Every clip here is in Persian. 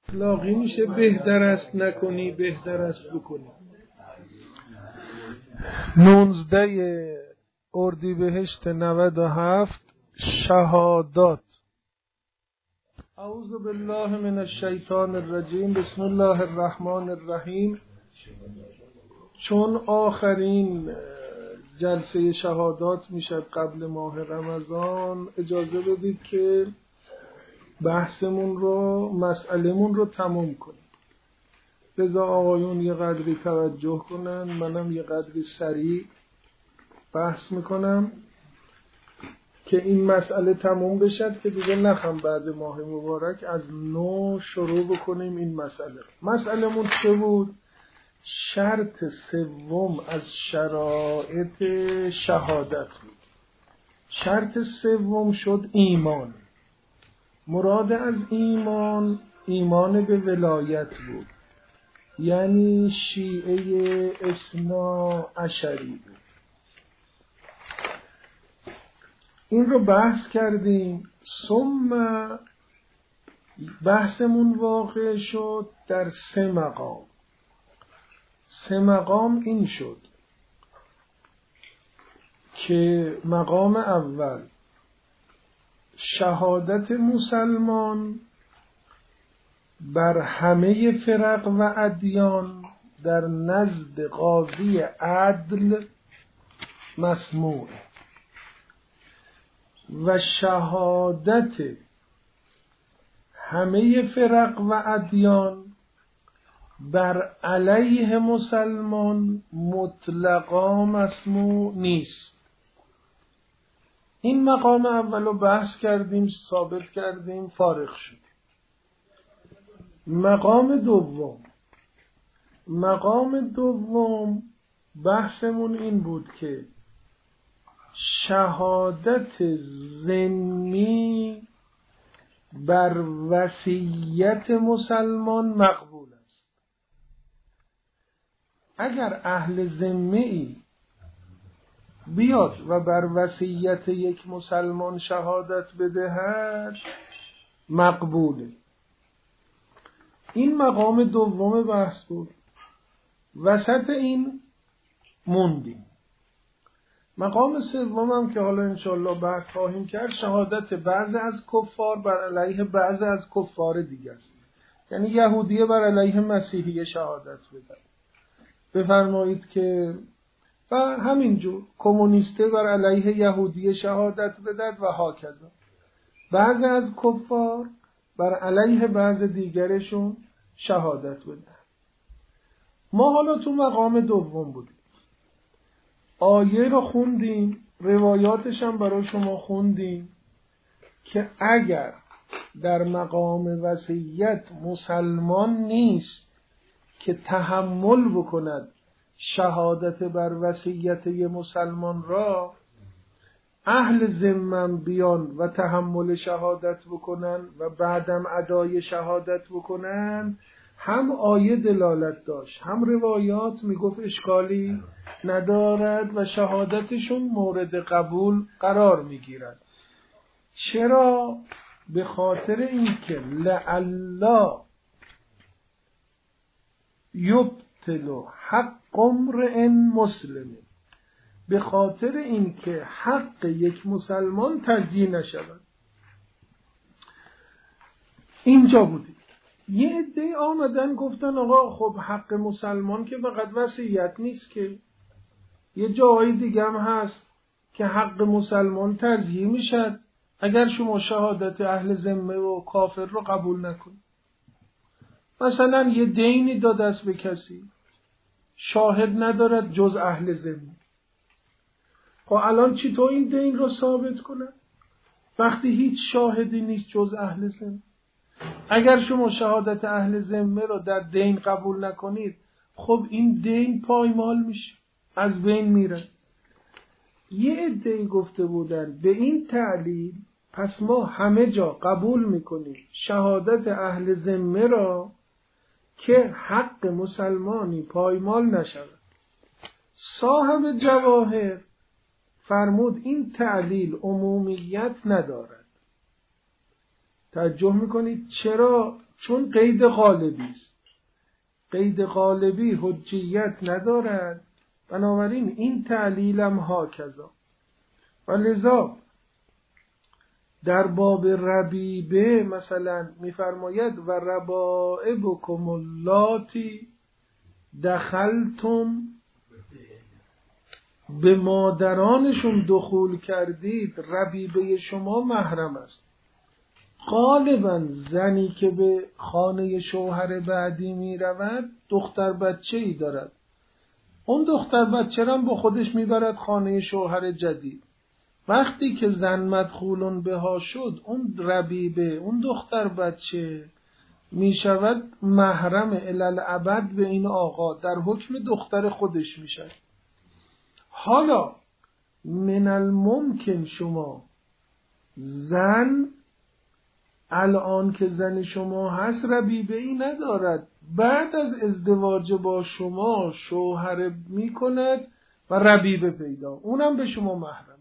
لاغی میشه بهتر است نکنی بهتر است بکنی. 19 اردیبهشت 97 شهادات. اعوذ بالله من الشیطان الرجیم. بسم الله الرحمن الرحیم. چون آخرین جلسه شهادات میشد قبل ماه رمضان، اجازه بدید که بحثمون رو مسئلهمون رو تموم کنیم. لذا آقایون یه قدری توجه کنن، منم یه قدری سریع بحث میکنم که این مسئله تموم بشد که دیگه نخوام بعد ماه مبارک از نو شروع بکنیم این مسئله. مسئلهمون چه بود؟ شرط سوم از شرایط شهادت بود. شرط سوم شد ایمان. مراد از ایمان به ولایت بود، یعنی شیعه اثنا عشری بود. این رو بحث کردیم. ثم بحثمون واقع شد در 3 مقام. 3 مقام این شد که مقام اول شهادت مسلمان بر همه فرق و ادیان در نزد قاضی عدل مسموع و شهادت همه فرق و ادیان بر علیه مسلمان مطلقا مسموع نیست. این مقام اول رو بحث کردیم، ثابت کردیم، فارغ شد. مقام دوم بحثمون این بود که شهادت ضمنی بر وصیت مسلمان مقبول است. اگر اهل ذمه‌ای بیاد و بر وصیت یک مسلمان شهادت بدهد مقبوله. این مقام دوم بحث بود. وسط این موندیم. مقام سوم هم که حالا انشاءالله بحث خواهیم کرد، شهادت بعض از کفار بر علیه بعض از کفار دیگه است. یعنی یهودیه بر علیه مسیحیه شهادت بدن. بفرمایید که و همینجور کمونیسته بر علیه یهودیه شهادت بدد و هاکذا. بعض از کفار بر علیه بعض دیگرشون شهادت بدن. ما حالا تو مقام دوم بودیم. آیه رو خوندیم، روایاتش هم برای شما خوندیم که اگر در مقام وصیت مسلمان نیست که تحمل بکند شهادت بر وصیت مسلمان را، اهل ذمم بیان و تحمل شهادت بکنن و بعدم ادای شهادت بکنن، هم آیه دلالت داشت هم روایات میگفت اشکالی ندارد و شهادتشون مورد قبول قرار میگیرد. چرا؟ به خاطر اینکه لعلا یبطل حق امرئ مسلم، به خاطر اینکه حق یک مسلمان تضییع نشود. اینجا بودیم. یه عده آمدن گفتن آقا خب حق مسلمان که فقط وصیت نیست، که یه جایی دیگه هم هست که حق مسلمان تضییع میشد اگر شما شهادت اهل ذمه و کافر رو قبول نکنید. مثلا یه دینی داده است به کسی، شاهد ندارد جز اهل ذمه. خب الان چطور این دین رو ثابت کنه وقتی هیچ شاهدی نیست جز اهل ذمه؟ اگر شما شهادت اهل ذمه رو در دین قبول نکنید، خب این دین پایمال میشه، از بین میره. یه عده‌ای گفته بودن به این تعلیل پس ما همه جا قبول میکنیم شهادت اهل ذمه را که حق مسلمانی پایمال نشود. صاحب جواهر فرمود این تعلیل عمومیت ندارد. توجه میکنید چرا؟ چون قید غالبی است. قید غالبی حجیت ندارد، بنابراین این تعلیل هم هاکذا. و لذا در باب ربیبه مثلا میفرماید و ربائبکم اللاتی دخلتم، به مادرانشون دخول کردید، ربیبه شما محرم است. غالبا زنی که به خانه شوهر بعدی می رود دختر بچه ای دارد، اون دختر بچه را با خودش می برد خانه شوهر جدید. وقتی که زن مدخولون بها شد، اون ربیبه، اون دختر بچه می شود محرم الالعبد به این آقا، در حکم دختر خودش می شود. حالا من الممکن شما زن الان که زن شما هست ربیبه ای ندارد، بعد از ازدواج با شما شوهر می کند و ربیبه پیدا، اونم به شما محرم.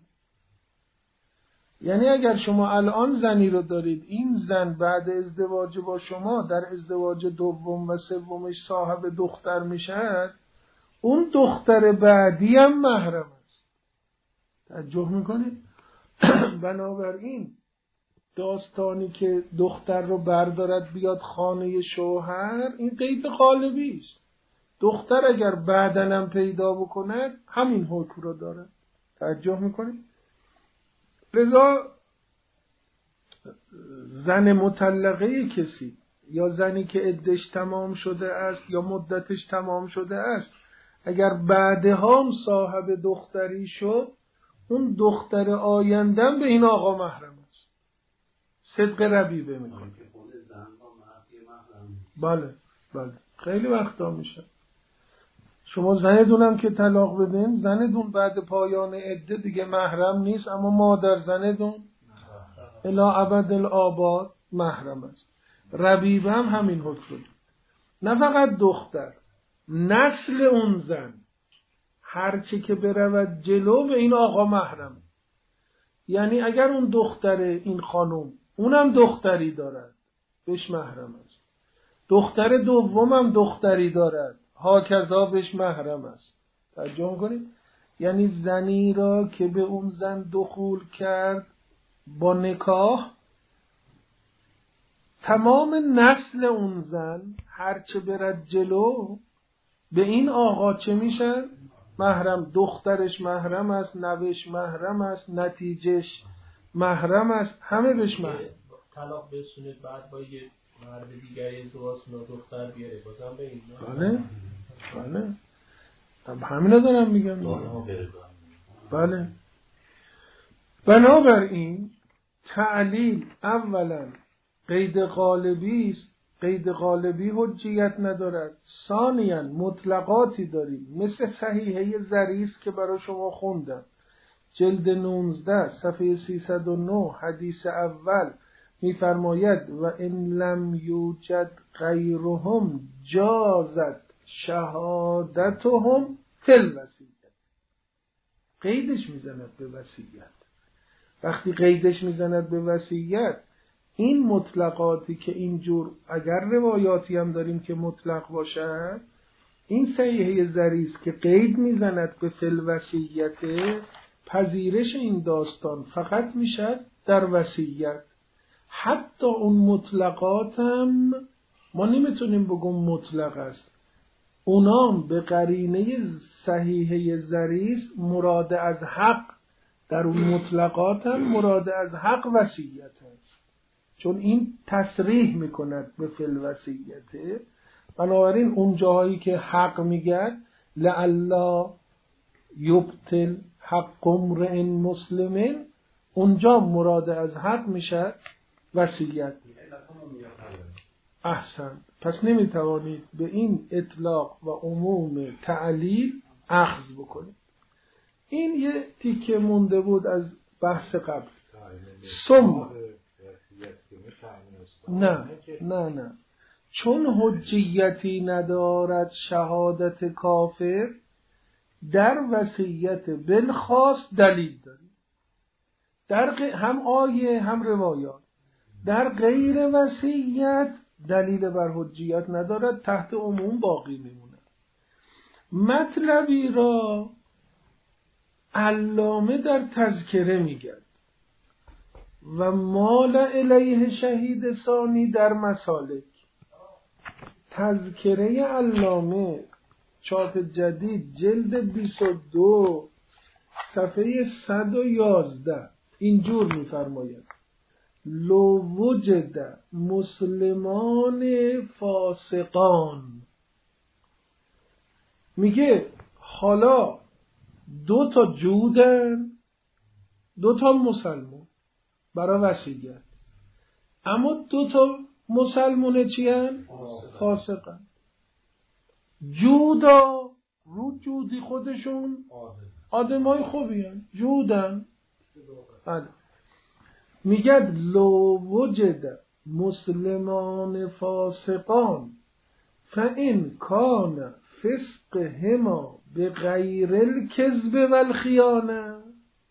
یعنی اگر شما الان زنی رو دارید، این زن بعد ازدواج با شما در ازدواج دوم و سومش صاحب دختر میشد، اون دختر بعدی هم محرم است. توجه میکنید؟ بنابراین داستانی که دختر رو بردارد بیاد خانه شوهر، این قید غالبی است. دختر اگر بعدن هم پیدا بکند همین حکم رو دارد. توجه میکنید؟ لذا زن مطلقه کسی یا زنی که عدتش تمام شده است یا مدتش تمام شده است، اگر بعدها هم صاحب دختری شد، اون دختر آیندن به این آقا محرم است. صدق ربیبه میکنه. بله بله، خیلی وقتا میشه. شما زنتونم که طلاق بدین، زنتون بعد پایان عده دیگه محرم نیست، اما مادر زنتون الی ابد الآباد محرم است. ربیبه هم همین حکم. نه فقط دختر، نسل اون زن هرچی که برود جلو به این آقا محرم. یعنی اگر اون دختر این خانم اونم دختری دارد بهش محرم است، دختر دومم دختری دارد هاکذا بهش محرم است. توجه کنید؟ یعنی زنی را که به اون زن دخول کرد با نکاح، تمام نسل اون زن هرچه برد جلو به این آقا چه میشه؟ محرم. دخترش محرم است، نوش محرم است، نتیجهش محرم است، همه بهش محرم. طلاق بسونه بعد با یه مرد دیگری ازدواج کنه دختر بیاره بازم به این. بله بله، همینو دارم میگم. بله. بنابراین تعلیل اولا قید غالبی است، قید غالبی حجیت ندارد. ثانیاً مطلقاتی داریم مثل صحیحه ضریس که برای شما خوندم، جلد 19 صفحه 309 حدیث اول میفرماید و ان لم یوجد غیرهم جازت شهادتهم فی الوصیت. قیدش میزند به وصیت. وقتی قیدش میزند به وصیت، این مطلقاتی که اینجور اگر روایاتی هم داریم که مطلق باشد، این صحیحه ضریس که قید میزند به فی الوصیت، پذیرش این داستان فقط میشد در وصیت. حتی اون مطلقات هم ما نمیتونیم بگم مطلق است، اونام به قرینه صحیحه ضریس مراد از حق، در اون مطلقات هم مراد از حق وصیت است، چون این تصریح میکند به فی الوصیت. بنابراین اون جاهایی که حق میگه لعلا یبطل حق امرئ مسلم، اونجا مراد از حق میشه وصیت. احسن. پس نمیتوانید به این اطلاق و عموم تعلیل اخذ بکنید. این یه تیکه مونده بود از بحث قبل. نه چون حجیتی ندارد شهادت کافر، در وصیت بالخاص دلیل داریم، در هم آیه هم روایات. در غیر وصیت دلیل بر حجیت ندارد، تحت عموم باقی میموند. مطلبی را علامه در تذکره میگه و مال الیه شهید ثانی در مسالک. تذکره علامه چاپ جدید جلد 22 صفحه 111 اینجور میفرماید: لو وجد مسلمان فاسقان، میگه حالا 2 تا جودن، 2 تا مسلمان برای وصیت، اما 2 تا مسلمان چی هن؟ فاسقن. جودا رو جودی خودشون آدمای خوبی هن، جودن. میگد لو وجد مسلمان فاسقان فإن کان فسقهما بغیر الکذب والخیانه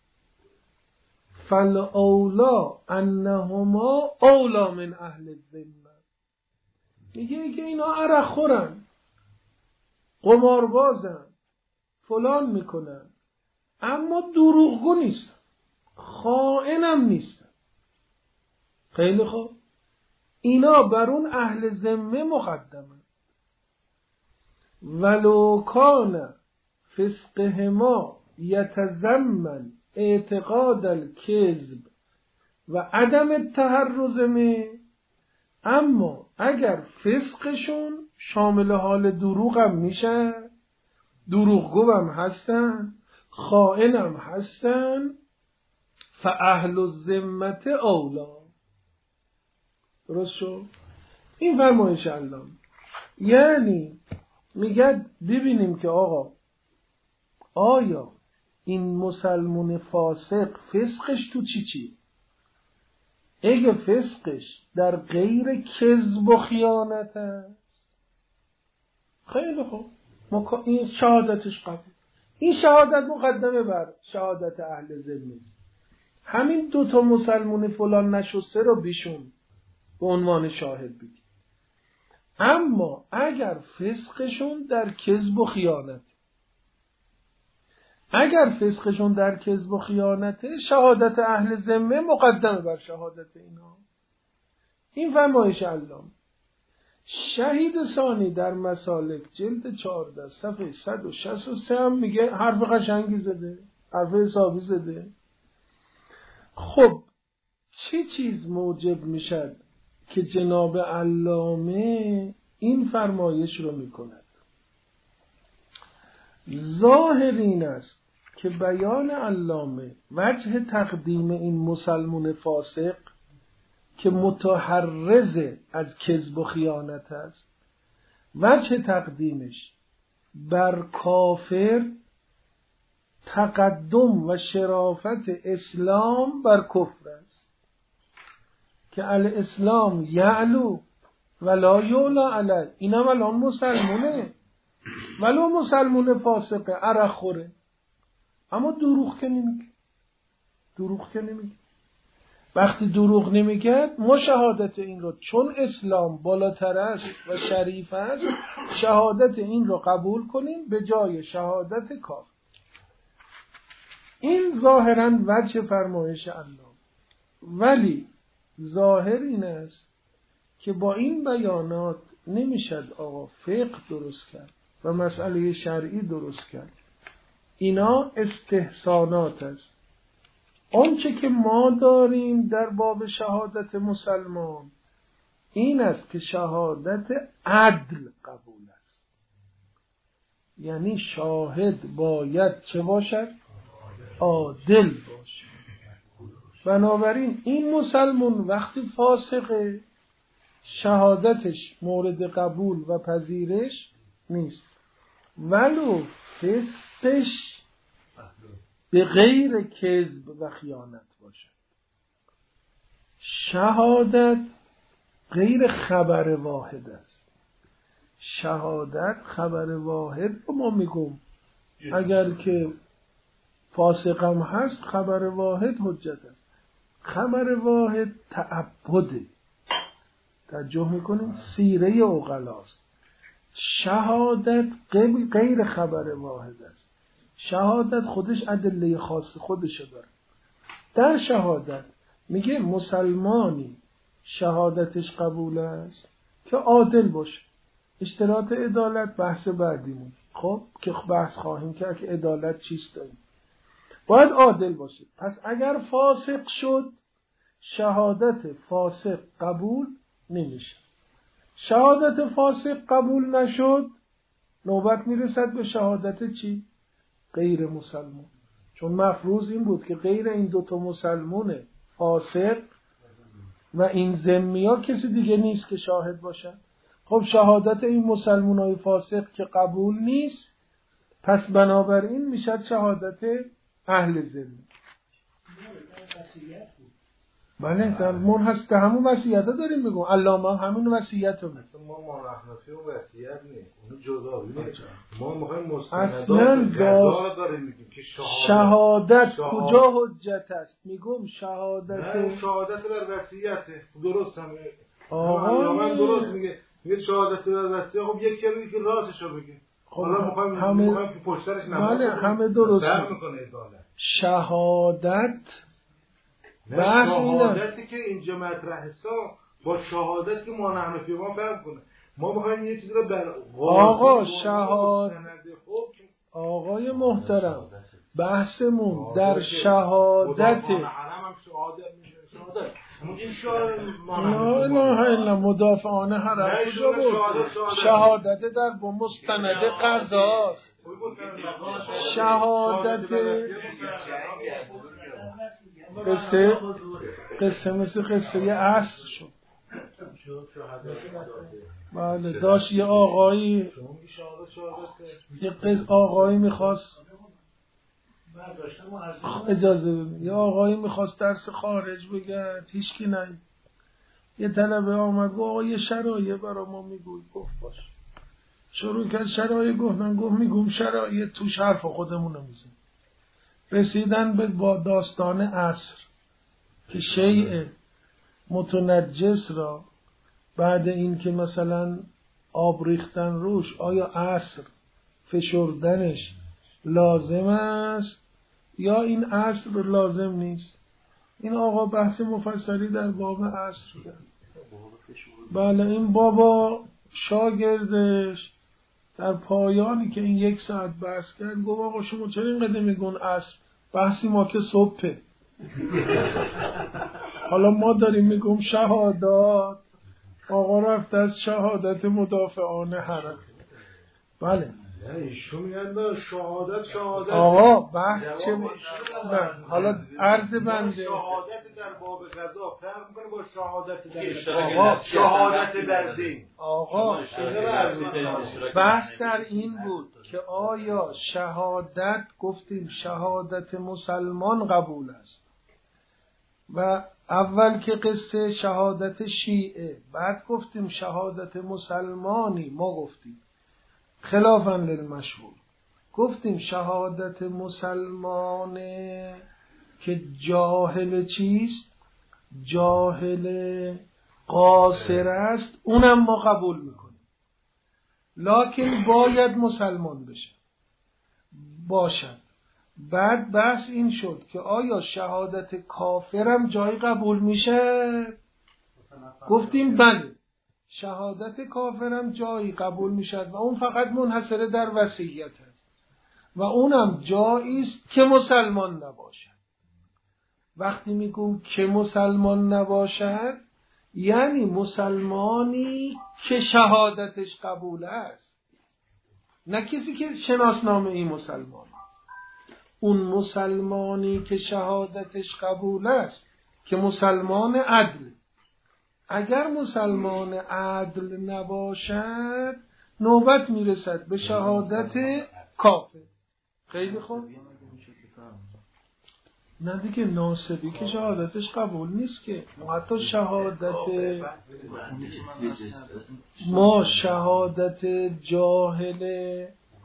فالاولی انهما اولی من اهل الذمه. میگه که اینا عرق خورن، قماربازن، فلان میکنن، اما دروغگو نیستن، خائنم نیستن. خیلی خوب، اینا بر اون اهل ذمه مقدمن. ولو کان فسقهما یتضمن اعتقاد الکذب و عدم التحرز منه، اما اگر فسقشون شامل حال دروغ هم میشه، دروغگو هم هستن، خائن هم هستن، فاهل الذمه اولا. درست شد؟ این فرمایش الله. یعنی میگه ببینیم که آقا آیا این مسلمان فاسق فسقش تو چی؟ اگه فسقش در غیر کذب و خیانت است، خیلی خوب، این شهادتش قبول. این شهادت مقدمه بر شهادت اهل ذمه است. همین 2 تا مسلمان فلان نشسته رو بیشون به عنوان شاهد بگیر. اما اگر فسقشون در کذب و خیانت، اگر فسقشون در کذب و خیانته، شهادت اهل ذمه مقدمه بر شهادت اینا. این فرمایش علامه. شهید ثانی در مسالک جلد 14 صفحه 163 هم میگه حرف قشنگی زده، حرف حسابی زده. خب چه چیز موجب میشد که جناب علامه این فرمایش رو میکند؟ ظاهر این است که بیان علامه وجه تقدیم این مسلمان فاسق که متحرز از کذب و خیانت است، وجه تقدیمش بر کافر تقدم و شرافت اسلام بر کفر است که الاسلام یعلو ولا یعلا علیه. اینم الان مسلمونه، ولو مسلمون فاسقه، عرق خوره، اما دروغ که نمیگه. وقتی دروغ نمیگه ما شهادت این رو، چون اسلام بالاتر است و شریف است، شهادت این رو قبول کنیم به جای شهادت کافر. این ظاهراً وجه فرمایش الله. ولی ظاهر این است که با این بیانات نمیشد آقا فقه درست کرد و مسئله شرعی درست کرد. اینا استحسانات است. آنچه که ما داریم در باب شهادت مسلمان این است که شهادت عدل قبول است. یعنی شاهد باید چه باشد؟ عادل باشد. بنابراین این مسلمان وقتی فاسقه شهادتش مورد قبول و پذیرش نیست، ولو فسقش به غیر کذب و خیانت باشد. شهادت غیر خبر واحد است. شهادت خبر واحد رو ما میگم اگر که فاسقم هست خبر واحد حجت است. خبر واحد تعبده، توجه میکنید؟ سیره عقلاست. شهادت غیر خبر واحد است. شهادت خودش ادله خاص خودشو داره. در شهادت میگه مسلمانی شهادتش قبول است که عادل باشه. اشتراط عدالت بحث بعدیمون، خب که بحث خواهیم کرد که عدالت چیست داریم. باید عادل باشه. پس اگر فاسق شد شهادت فاسق قبول نمیشه. شهادت فاسق قبول نشد نوبت میرسد به شهادت چی؟ غیر مسلمان. چون مفروض این بود که غیر این دوتا مسلمونه فاسق و این ذمی‌ها کسی دیگه نیست که شاهد باشن. خب شهادت این مسلمانای فاسق که قبول نیست، پس بنابراین میشد شهادت اهل ذمی. بله در من هست که همون وصیت ها داریم بگم علامه همون وصیت رو مثلا ما مانحنفی و وصیت نیست اونو جدا بینید. ما میخوایم اصلا مستندات داریم میگیم که شهادت کجا حجت است؟ میگم شهادت نه شهادت بر وصیته درست هم علامه درست میگه شهادت بر وصیت. خب یک کلمه که راستشو بگه. حالا میخوایم که پشترش نماز بله همه درست میکنه شهادت بحث شهادتی که اینجا مطرح است با شهادت که ما نحنفی ما فرق کنه. ما میخوایم یه چیزی رو بر آقا آقای محترم بحثمون در شهادت مدافعان حرم کجا بود؟ شهادت در با مستند قضاست. شهادت قصه مثل قصه عصر شد. بله داشت یه آقایی میخواست اجازه بدید یه آقایی میخواست درس خارج بگه هیچکی نید. یه طلبه آمد گفت آقا یه شرایع برای ما میگوی. گفت باش. شروع کرد شرایع گفتن. گفت میگم شرایع توش حرف خودمون رو میزن. رسیدن به با داستان عصر که شیء متنجس را بعد این که مثلا آب ریختن روش آیا عصر فشردنش لازم است یا این عصر لازم نیست. این آقا بحث مفصلی در باب عصر کرد. بله این بابا شاگردش در پایانی که این 1 ساعت بحث کرد گفت آقا شما چرا اینقدر میگون عصر؟ بحثی ما که صبحه. حالا ما داریم میگم شهادات. آقا رفت از شهادت مدافعان حرم. بله ایشون میگن شهادت آقا بحث چه حالا عرض بنده شهادت در باب قضا فرق میکنه با شهادت در دین. آقا بحث در این بود که آیا شهادت گفتیم شهادت مسلمان قبول است و اول که قصه شهادت شیعه بعد گفتیم شهادت مسلمانی. ما گفتیم خلافاً للمشهور گفتیم شهادت مسلمانه که جاهل چیست؟ جاهل قاصر است. اونم ما قبول میکنیم لکن باید مسلمان باشد. بعد بحث این شد که آیا شهادت کافرم جای قبول میشه؟ گفتیم بله شهادت کافرم جایی قبول میشد و اون فقط منحصر در وصیت است و اونم جایی است که مسلمان نباشد. وقتی میگم که مسلمان نباشد یعنی مسلمانی که شهادتش قبول است، نه کسی که شناسنامه این مسلمان است. اون مسلمانی که شهادتش قبول است که مسلمان عدل. اگر مسلمان عدل نباشد نوبت میرسد به شهادت کافر. خیلی خوب. نه دیگه ناسبی که شهادتش قبول نیست که حتی شهادت جاهل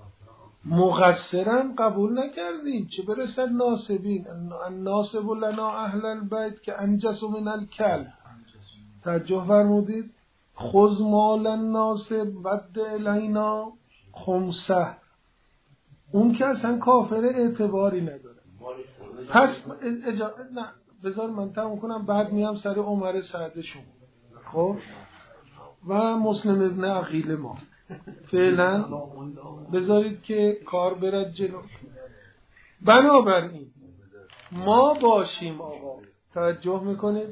مقصرم قبول نکردیم چه برسد ناسبین. الناسب لنا اهل البیت که انجس من الکلب. توجه فرمودید؟ خذ مال الناس ود الینا خمسه، اون که اصلا کافر اعتباری نداره. پس نه بذار من تموم کنم، بعد میام سر عمر سعد شما. خب و مسلم ابن عقیل ما فعلا بذارید که کار برد جلو. بنابراین ما باشیم آقا، توجه میکنید،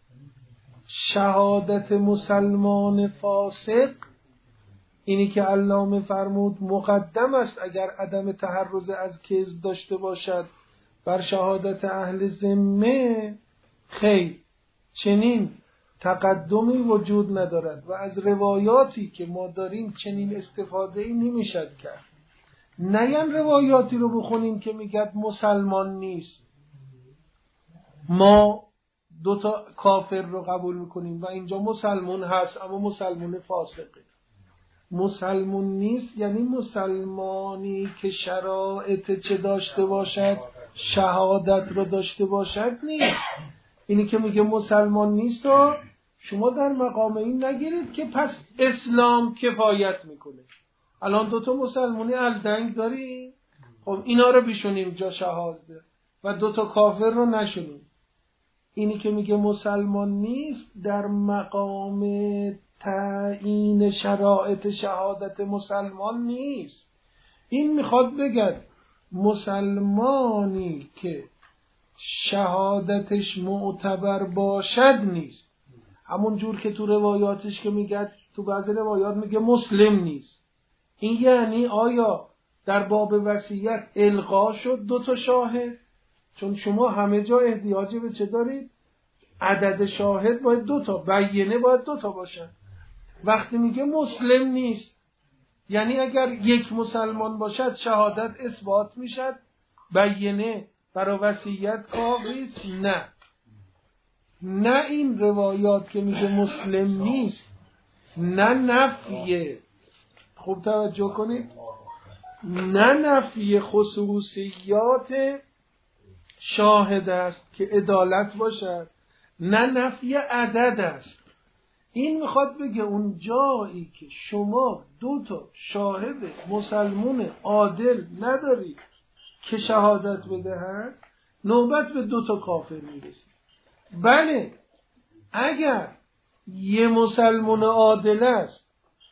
شهادت مسلمان فاسق اینی که علامه فرمود مقدم است اگر عدم تحرز از کذب داشته باشد بر شهادت اهل ذمه، خیر چنین تقدمی وجود ندارد و از روایاتی که ما داریم چنین استفاده‌ای نمیشد کرد. نیان روایاتی رو بخونیم که میگد مسلمان نیست، ما دوتا کافر رو قبول میکنیم و اینجا مسلمان هست اما مسلمان فاسقه. مسلمان نیست یعنی مسلمانی که شرایط چه داشته باشد، شهادت رو داشته باشد نیست. اینی که میگه مسلمان نیست و شما در مقام این نگیرید که پس اسلام کفایت میکنه. الان دوتا مسلمانی الدنگ داری، خب اینا رو بشونیم جا شهادت و دوتا کافر رو نشونیم. اینی که میگه مسلمان نیست در مقام تعیین شرایط شهادت مسلمان نیست. این میخواد بگه مسلمانی که شهادتش معتبر باشد نیست، همون جور که تو روایاتش که میگه، تو بعضی روایات میگه مسلم نیست. این یعنی آیا در باب وصیت الغا شد دوتا شاهد؟ چون شما همه جا احتیاج به چه دارید؟ عدد شاهد باید دوتا، بیینه باید دوتا باشن. وقتی میگه مسلم نیست یعنی اگر یک مسلمان باشد شهادت اثبات میشد، بیینه برای وصیت کافی است. نه این روایات که میگه مسلم نیست نه نفیه، خوب توجه کنید، نه نفی خصوصیات شاهد است که عدالت باشد، نه نفی عدد است. این میخواد بگه اون جایی که شما دو تا شاهد مسلمون عادل ندارید که شهادت بدهند، نوبت به دو تا کافر میرسید. بله اگر یه مسلمون عادل است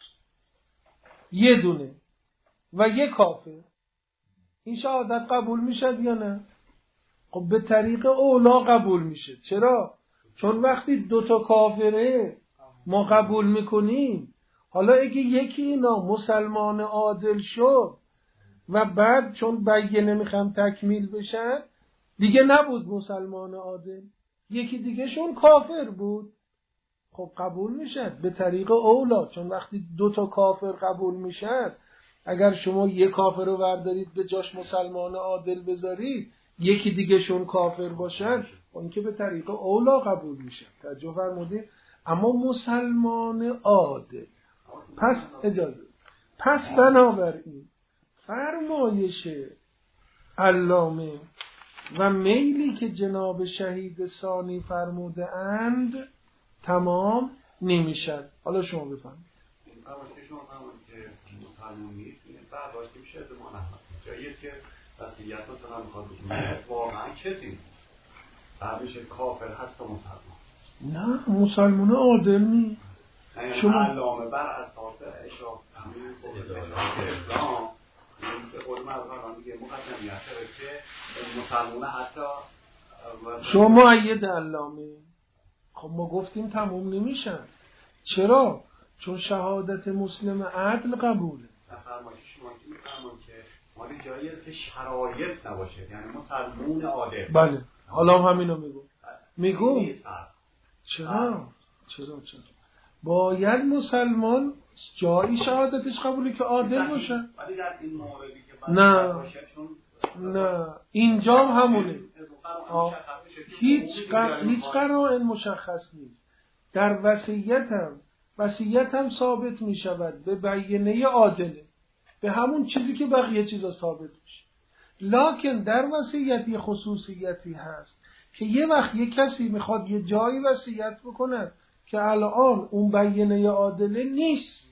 یه دونه و یه کافر، این شهادت قبول میشد یا نه؟ خب به طریق اولا قبول میشه. چرا؟ چون وقتی دوتا کافره ما قبول میکنیم، حالا اگه یکی اینا مسلمان عادل شد و بعد چون بیینه میخوام تکمیل بشن دیگه نبود مسلمان عادل، یکی دیگه شون کافر بود، خب قبول میشد به طریق اولا. چون وقتی دوتا کافر قبول میشد، اگر شما یک کافر رو بردارید به جاش مسلمان عادل بذارید، یکی دیگه شون کافر باشن، اون که به طریق اولا قبول میشه. توجه فرمودید؟ اما مسلمان عادل. پس اجازه، پس بنابراین فرمایش علامه و میلی که جناب شهید ثانی فرموده اند تمام نمیشد. حالا شما بفرمایید. شما فرمودید که مسلمان نیست، بعد وقتی میشه ما نه جایی که وصیت رو هم میخواد بکنه واقعا کسی نیست، بعد میشه کافر هست و مسلمان. نه مسلمان عادل نیست. شما علامه بر اساس اشراف همین اسلام به قول مردان میگه مقدمیت داره که مسلمان حتی شما معید علامه. خب ما گفتیم تموم نمیشن. چرا؟ چون شهادت مسلم عدل قبوله. فرمایش شما که میفرمون که مالی جایی است که شرایط نباشه، یعنی مسلمون عادل. بله حالا هم همینو میگو چرا باید مسلمان جایی شهادتش قبوله که عادل باشه. ولی در این موردی که نه اینجا همونه. هیچ قرائن مشخص نیست. در وصیت هم ثابت می شود به بیینه عادله، به همون چیزی که بقیه چیزا ثابت میشه. لکن در وصیت یه خصوصیتی هست که یه وقت یه کسی میخواد یه جایی وصیت بکنه که الان اون بیینه عادله نیست،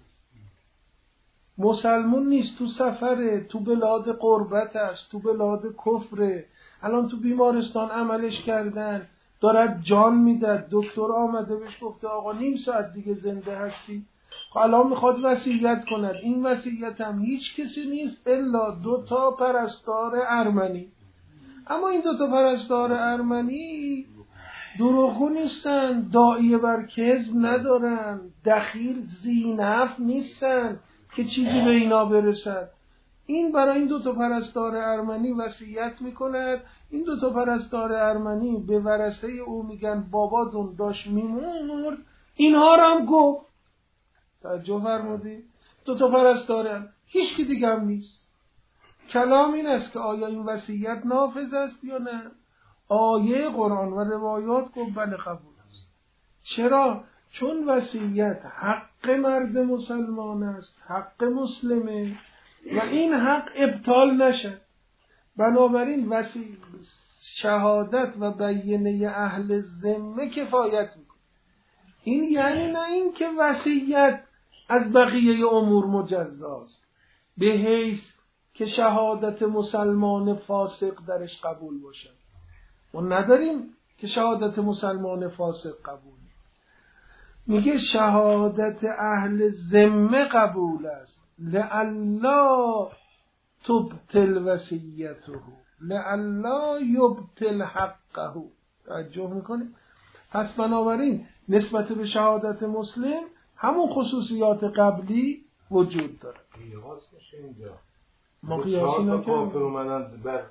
مسلمون نیست، تو سفره، تو بلاد غربت است، تو بلاد کفره، الان تو بیمارستان عملش کردن، دارد جان میدد، دکتر آمده بهش گفته آقا نیم ساعت دیگه زنده هستی. الان میخواد وصیت کند. این وصیت هم هیچ کسی نیست الا 2 پرستار ارمنی. اما این 2 پرستار ارمنی دروغگو نیستن، داعیه بر کذب ندارن، دخیل زینف نیستن که چیزی به اینا برسد. این برای این 2 پرستار ارمنی وصیت میکند. این 2 پرستار ارمنی به ورثه او میگن بابادون داشت میمرد، اینها رو هم گفت. توجه فرمودی؟ 2 پرستار، هیچ کی دیگه هم نیست. کلام این است که آیا این وصیت نافذ است یا نه؟ آیه قرآن و روایات گفت بله قبول است. چرا؟ چون وصیت حق مرد مسلمان است، حق مسلمه و این حق ابطال نشد. بنابراین شهادت و بیینه اهل ذمه کفایت میکنه. این یعنی نه این که وصیت از بقیه امور مجزاست به حیث که شهادت مسلمان فاسق درش قبول باشد. ما نداریم که شهادت مسلمان فاسق قبول. میگه شهادت اهل ذمه قبول است. لئلا تبطل وصیته، لئلا یبطل حقه. توجه میکنه؟ پس بنابراین نسبت به شهادت مسلم همون خصوصیات قبلی وجود داره. قیاس میشه اینجا. ما قیاسی نکنیم. کافر اومدن بر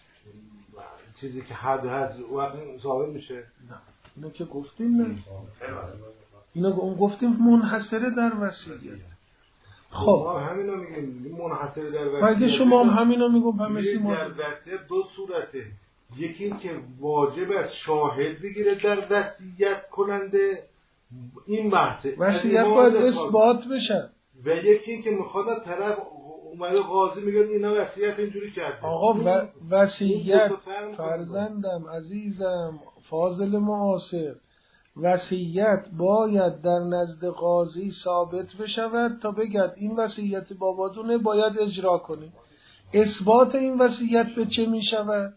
چیزی که حد هست وقت ثابت میشه. نه اینو که گفتیم نه. اینو گفتیم منحصره در وصیت. خب همینو میگیم منحصره در وصیت. اگه شما هم همینو میگم همسی ما در وصیت 2 صورته. یکی این که واجب است شاهد بگیره در وصیت کننده، این بحثه. وصیت باید اثبات بشه. و یکی این که میخواد طرف اومده قاضی میگه اینا وصیت اینجوری کرده. آقا وصیت فرزندم عزیزم فاضل معاصر، وصیت باید در نزد قاضی ثابت بشود تا بگد این وصیت بابادونه باید اجرا کنی. اثبات این وصیت به چه میشود؟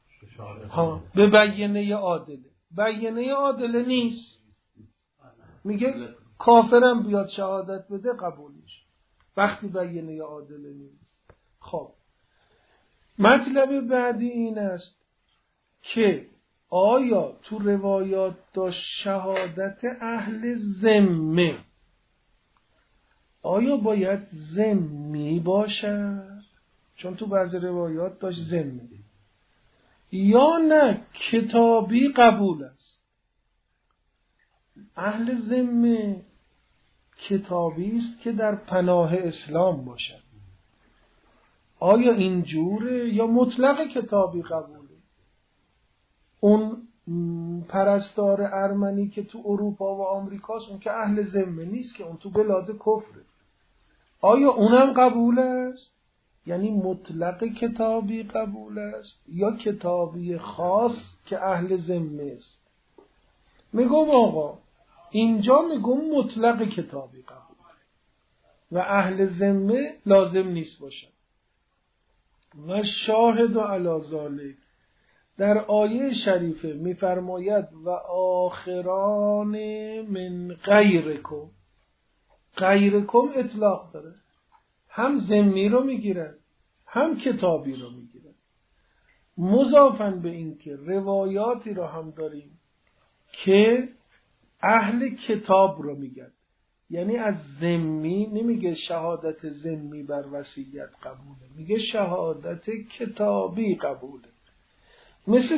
به بیینه عادله. بیینه عادله نیست، میگه کافرم بیاد شهادت بده قبول میشه وقتی بیینه عادله نیست. خب مطلب بعدی این است که آیا تو روایات داشت شهادت اهل ذمه آیا باید ذمی باشد؟ چون تو بعضی روایات داشت ذمی، یا نه کتابی قبول است. اهل ذمه کتابی است که در پناه اسلام باشد. آیا این جوره یا مطلق کتابی قبوله؟ اون پرستار ارمنی که تو اروپا و آمریکاست اون که اهل ذمه نیست، که اون تو بلاد کفره. آیا اونم قبول است؟ یعنی مطلق کتابی قبول است یا کتابی خاص که اهل ذمه است؟ میگم آقا اینجا میگم مطلق کتابی قبول و اهل ذمه لازم نیست باشد. و شاهد علی ذالک در آیه شریفه میفرماید و آخران من غیرکم. غیرکم اطلاق داره، هم ذمی رو میگیرن هم کتابی رو میگیرن. مضافاً به این که روایاتی رو هم داریم که اهل کتاب رو میگن، یعنی از ذمی نمیگه شهادت ذمی بر وصیت قبوله، میگه شهادت کتابی قبوله. مثل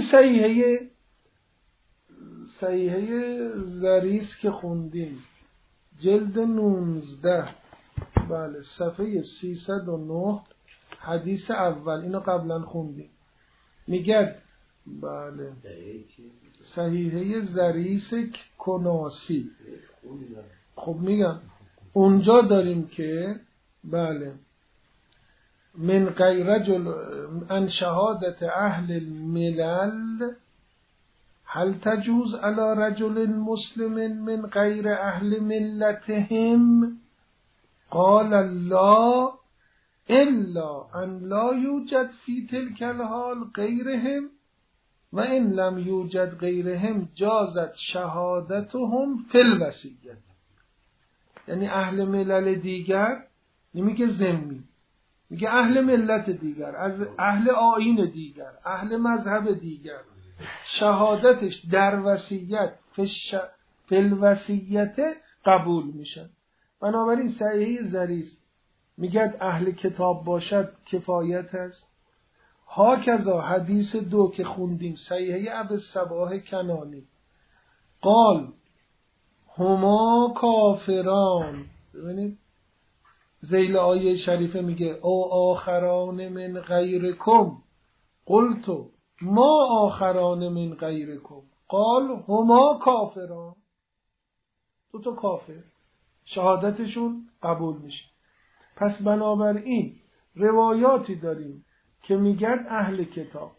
صحیحه زریس که خوندیم جلد 19 بله صفحه 309 حدیث اول، اینو قبلا خوندیم. میگه بله صحیحه زریس کناسی. خب میگم اونجا داریم که بله من غیر رجل ان شهادت اهل الملل هل تجوز على رجل مسلم من غیر اهل ملتهم؟ قال لا الا ان لا یوجد فی تلک الحال غیرهم و ان لم یوجد غیرهم جازت شهادتهم فی الوصیت. یعنی اهل ملل دیگر، نمیگه ذمی، میگه اهل ملت دیگر، از اهل آیین دیگر، اهل مذهب دیگر، شهادتش در وصیت فی الوصیت قبول میشن. بنابراین صحیح ذریست میگه اهل کتاب باشد کفایت است. هاکذا حدیث 2 که خوندیم صحیح ابوالصباح کنانی قال هما کافران، ببینید ذیل آیه شریفه میگه او آخران من غیرکم قلت ما آخران من غیرکم قال هما کافران، 2 تا کافر شهادتشون قبول میشه. پس بنابراین روایاتی داریم که میگن اهل کتاب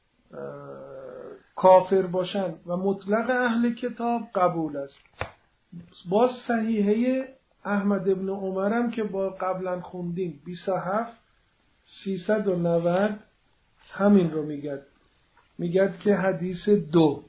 کافر باشن و مطلق اهل کتاب قبول است. باز صحیحه احمد ابن عمرم که با قبلا خوندیم 27390 همین رو میگه که حدیث 2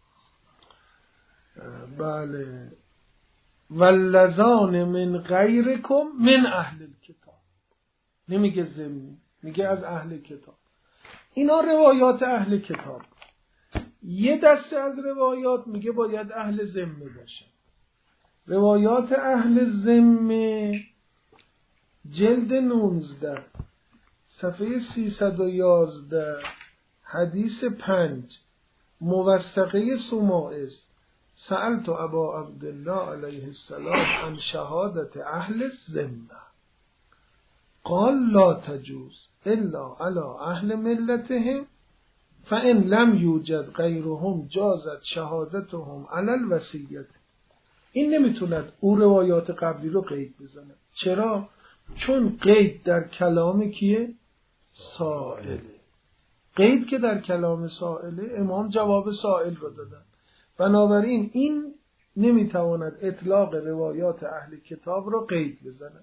بله واللذان من غیرکم من اهل الکتاب، نمیگه ذمی، میگه از اهل کتاب. اینا روایات اهل کتاب. یه دسته از روایات میگه باید اهل ذمه باشه. روایات اهل ذمه جلد 19 صفحه 311 حدیث 5 موثقه سماعز سألت ابا عبدالله علیه السلام عن شهادت اهل الذمه قال لا تجوز الا على اهل ملتهم فان لم یوجد غیرهم جازت شهادتهم علی الوصیت. این نمیتوند او روایات قبلی رو قید بزنه. چرا؟ چون قید در کلام کیه؟ سائله. قید که در کلام سائله، امام جواب سائل رو دادن. بنابراین این نمیتواند اطلاق روایات اهل کتاب رو قید بزنه.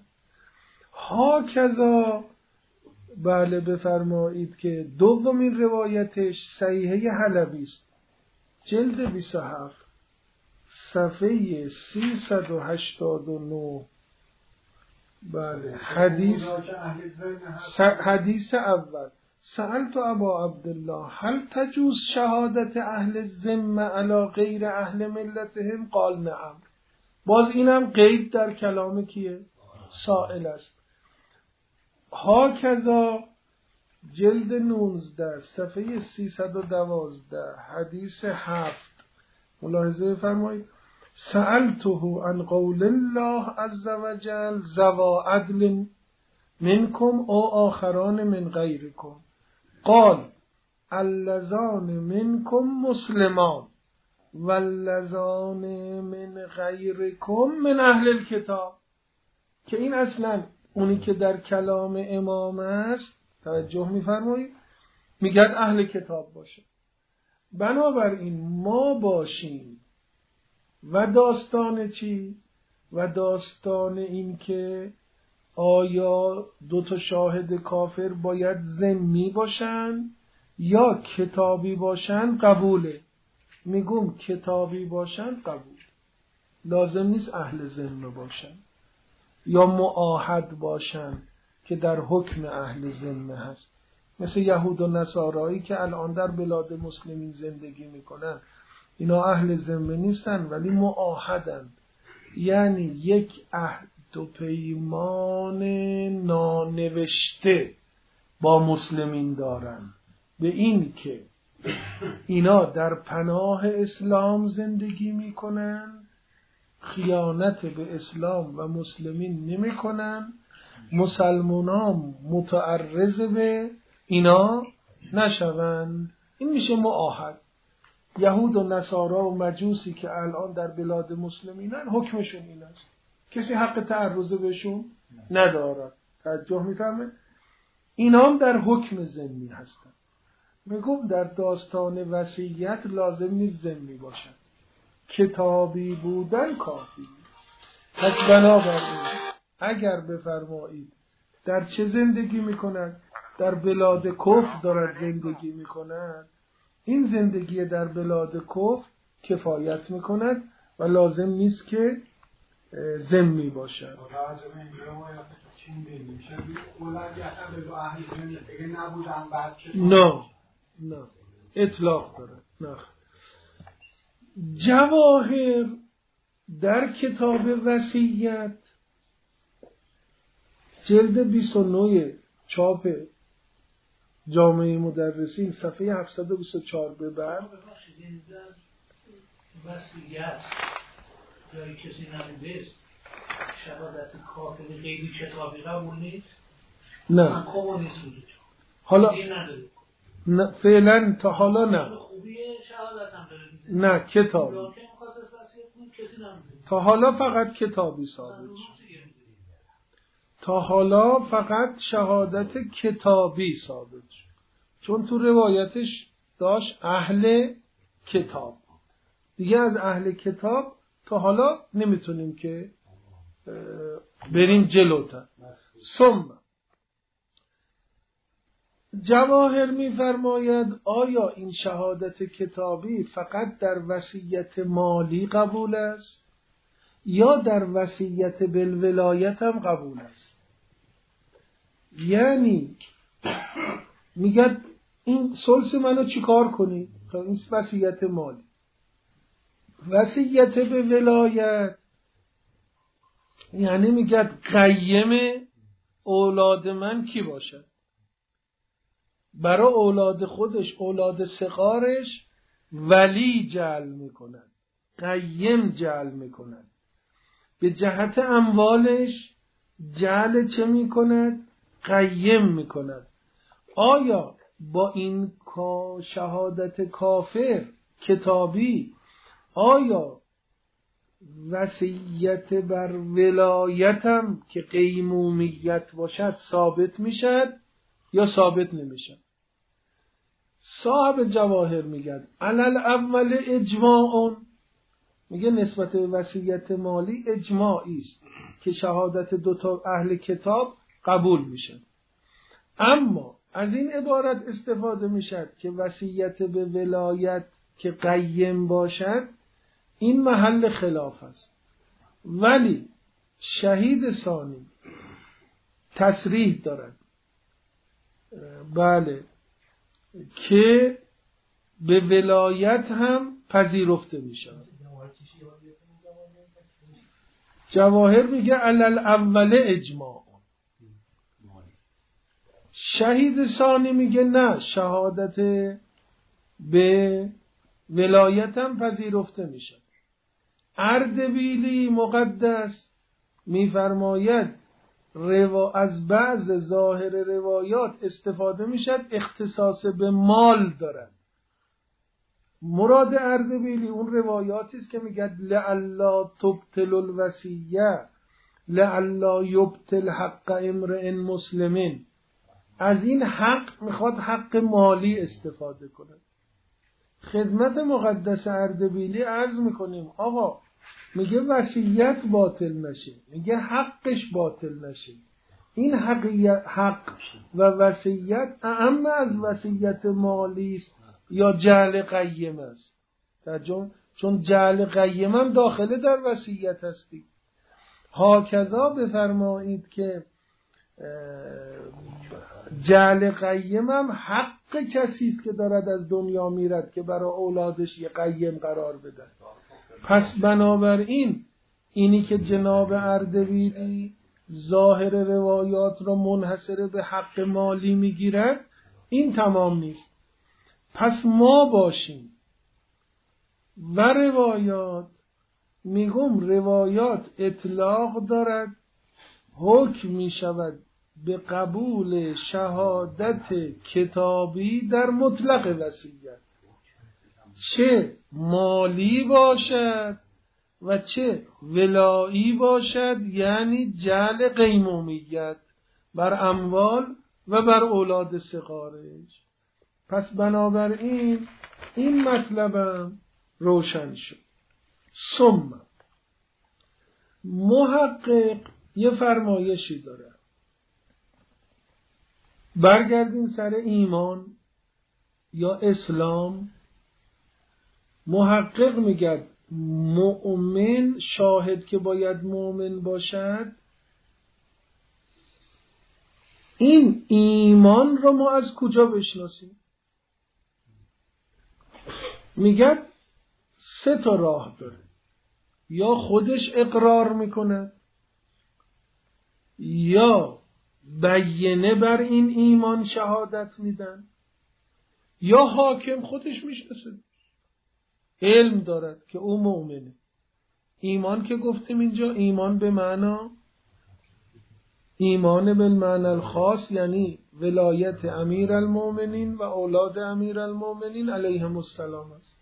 هاکذا بله بفرمایید که دومین روایتش صحیحه حلبی است جلد 27 صفحه 389 بله حدیث اول سألت ابا عبدالله هل تجوز شهادت اهل الذمه علی غیر اهل ملتهم قال نعم. باز اینم قید در کلام کیه؟ سائل است. هاکذا جلد 19 صفحه 312 حدیث 7 ملاحظه فرمایید سألته عن قول الله عز وجل ذوا عدل منکم او آخران من غیرکم قال اللذان منکم مسلمان واللذان من غیرکم من اهل الکتاب. که این اصلا اونی که در کلام امام است توجه می‌فرمایید میگن اهل کتاب باشه. بنابراین ما باشیم و داستان چی؟ و داستان این که آیا 2 شاهد کافر باید ذمی باشن یا کتابی باشن قبوله. میگم کتابی باشن قبول، لازم نیست اهل ذمه باشن یا معاهد باشن که در حکم اهل ذمه هست، مثل یهود و نصارایی که الان در بلاد مسلمین زندگی میکنن. اینا اهل ذمه نیستن ولی معاهدن، یعنی یک عهد و پیمان نانوشته با مسلمین دارن به این که اینا در پناه اسلام زندگی میکنن، خیانت به اسلام و مسلمین نمی کنن، مسلمانان متعرض به اینا نشون. این میشه معاهد. یهود و نصارا و مجوسی که الان در بلاد مسلمینن حکمشون این است، کسی حق تعرض بهشون نداره. توجه میفهمه؟ اینا هم در حکم ذمی هستن. میگم در داستان وصیت لازم نیست ضمنی باشد، کتابی بودن کافی. پس بنابراین اگر بفرمایید در چه زندگی میکند؟ در بلاد کفر دارد زندگی میکند، این زندگی در بلاد کفر کفایت میکند و لازم نیست که ضمنی باشد. نه اطلاق دارد. نه. جواهر در کتاب وصیت جلد 29 چاپ جامعه مدرسین صفحه 724 به بعد وصیت جایی کسی نمیده شهادت کافر غیبی کتابی قبول نیست؟ نه کمونیست بوده حالا نه فعلا تا حالا نه خوبیه شهادت هم داره نه کتابی تا حالا فقط کتابی ثابت شد. تا حالا فقط شهادت کتابی ثابت شد، چون تو روایتش داشت اهل کتاب. دیگه از اهل کتاب تا حالا نمیتونیم که بریم جلوتر. ثم جواهر میفرماید آیا این شهادت کتابی فقط در وصیت مالی قبول است یا در وصیت بالولایت هم قبول است؟ یعنی میگه این ثلث منو چیکار کنی؟ این وصیت مالی. وصیت به ولایت یعنی میگه قیم اولاد من کی باشد؟ برای اولاد خودش، اولاد صغارش ولی جعل میکنن، قیم جعل میکنن. به جهت اموالش جعل چه میکند؟ قیم میکند. آیا با این شهادت کافر کتابی آیا وصیت بر ولایتم که قیمومیت باشد ثابت میشد یا ثابت نمیشد؟ صاحب جواهر میگه علل اول اجماع، میگه نسبت به وصیت مالی اجماعی است که شهادت دو تا اهل کتاب قبول میشه. اما از این عبارت استفاده میشد که وصیت به ولایت که قیم باشد این محل خلاف است. ولی شهید ثانی تصریح دارد بله که به ولایت هم پذیرفته می شود. جواهر میگه علل اول اجماع. شهید ثانی میگه نه، شهادت به ولایت هم پذیرفته می شود. اردبیلی مقدس میفرماید از بعض ظاهر روایات استفاده میشد اختصاص به مال دارد. مراد اردبیلی اون روایاتی است که میگه لعلا تبطل الوصیه لعلا یبطل حق امرئ مسلمین. از این حق میخواد حق مالی استفاده کنه. خدمت مقدس اردبیلی عرض میکنیم آقا میگه وصیت باطل نشه، میگه حقش باطل نشه. این حق و وصیت اعم از وصیت مالی است یا جعل قیم است؟ چون جعل قیم هم داخله در وصیت هستی. هاکذا بفرمایید که جعل قیم هم حق کسی است که دارد از دنیا میرد که برای اولادش یه قیم قرار بده. پس بنابراین اینی که جناب اردبیلی ظاهر روایات را منحصر به حق مالی میگیرد این تمام نیست. پس ما باشیم و روایات میگم روایات اطلاق دارد، حکم می شود به قبول شهادت کتابی در مطلق وصیت، چه مالی باشد و چه ولایی باشد، یعنی جعل قیمومیت بر اموال و بر اولاد صغارش. پس بنابراین این مطلبم روشن شد. ثم محقق یه فرمایشی داره، برگردین سر ایمان یا اسلام. محقق میگه مؤمن، شاهد که باید مؤمن باشد، این ایمان رو ما از کجا بشناسیم؟ میگه 3 راه داره. یا خودش اقرار میکنه، یا بیینه بر این ایمان شهادت میدن، یا حاکم خودش میشناسه، علم دارد که او مؤمنه. ایمان که گفتیم اینجا ایمان به معنا ایمان بالمعنی الخاص، یعنی ولایت امیر المؤمنین و اولاد امیر المؤمنین علیهم السلام است.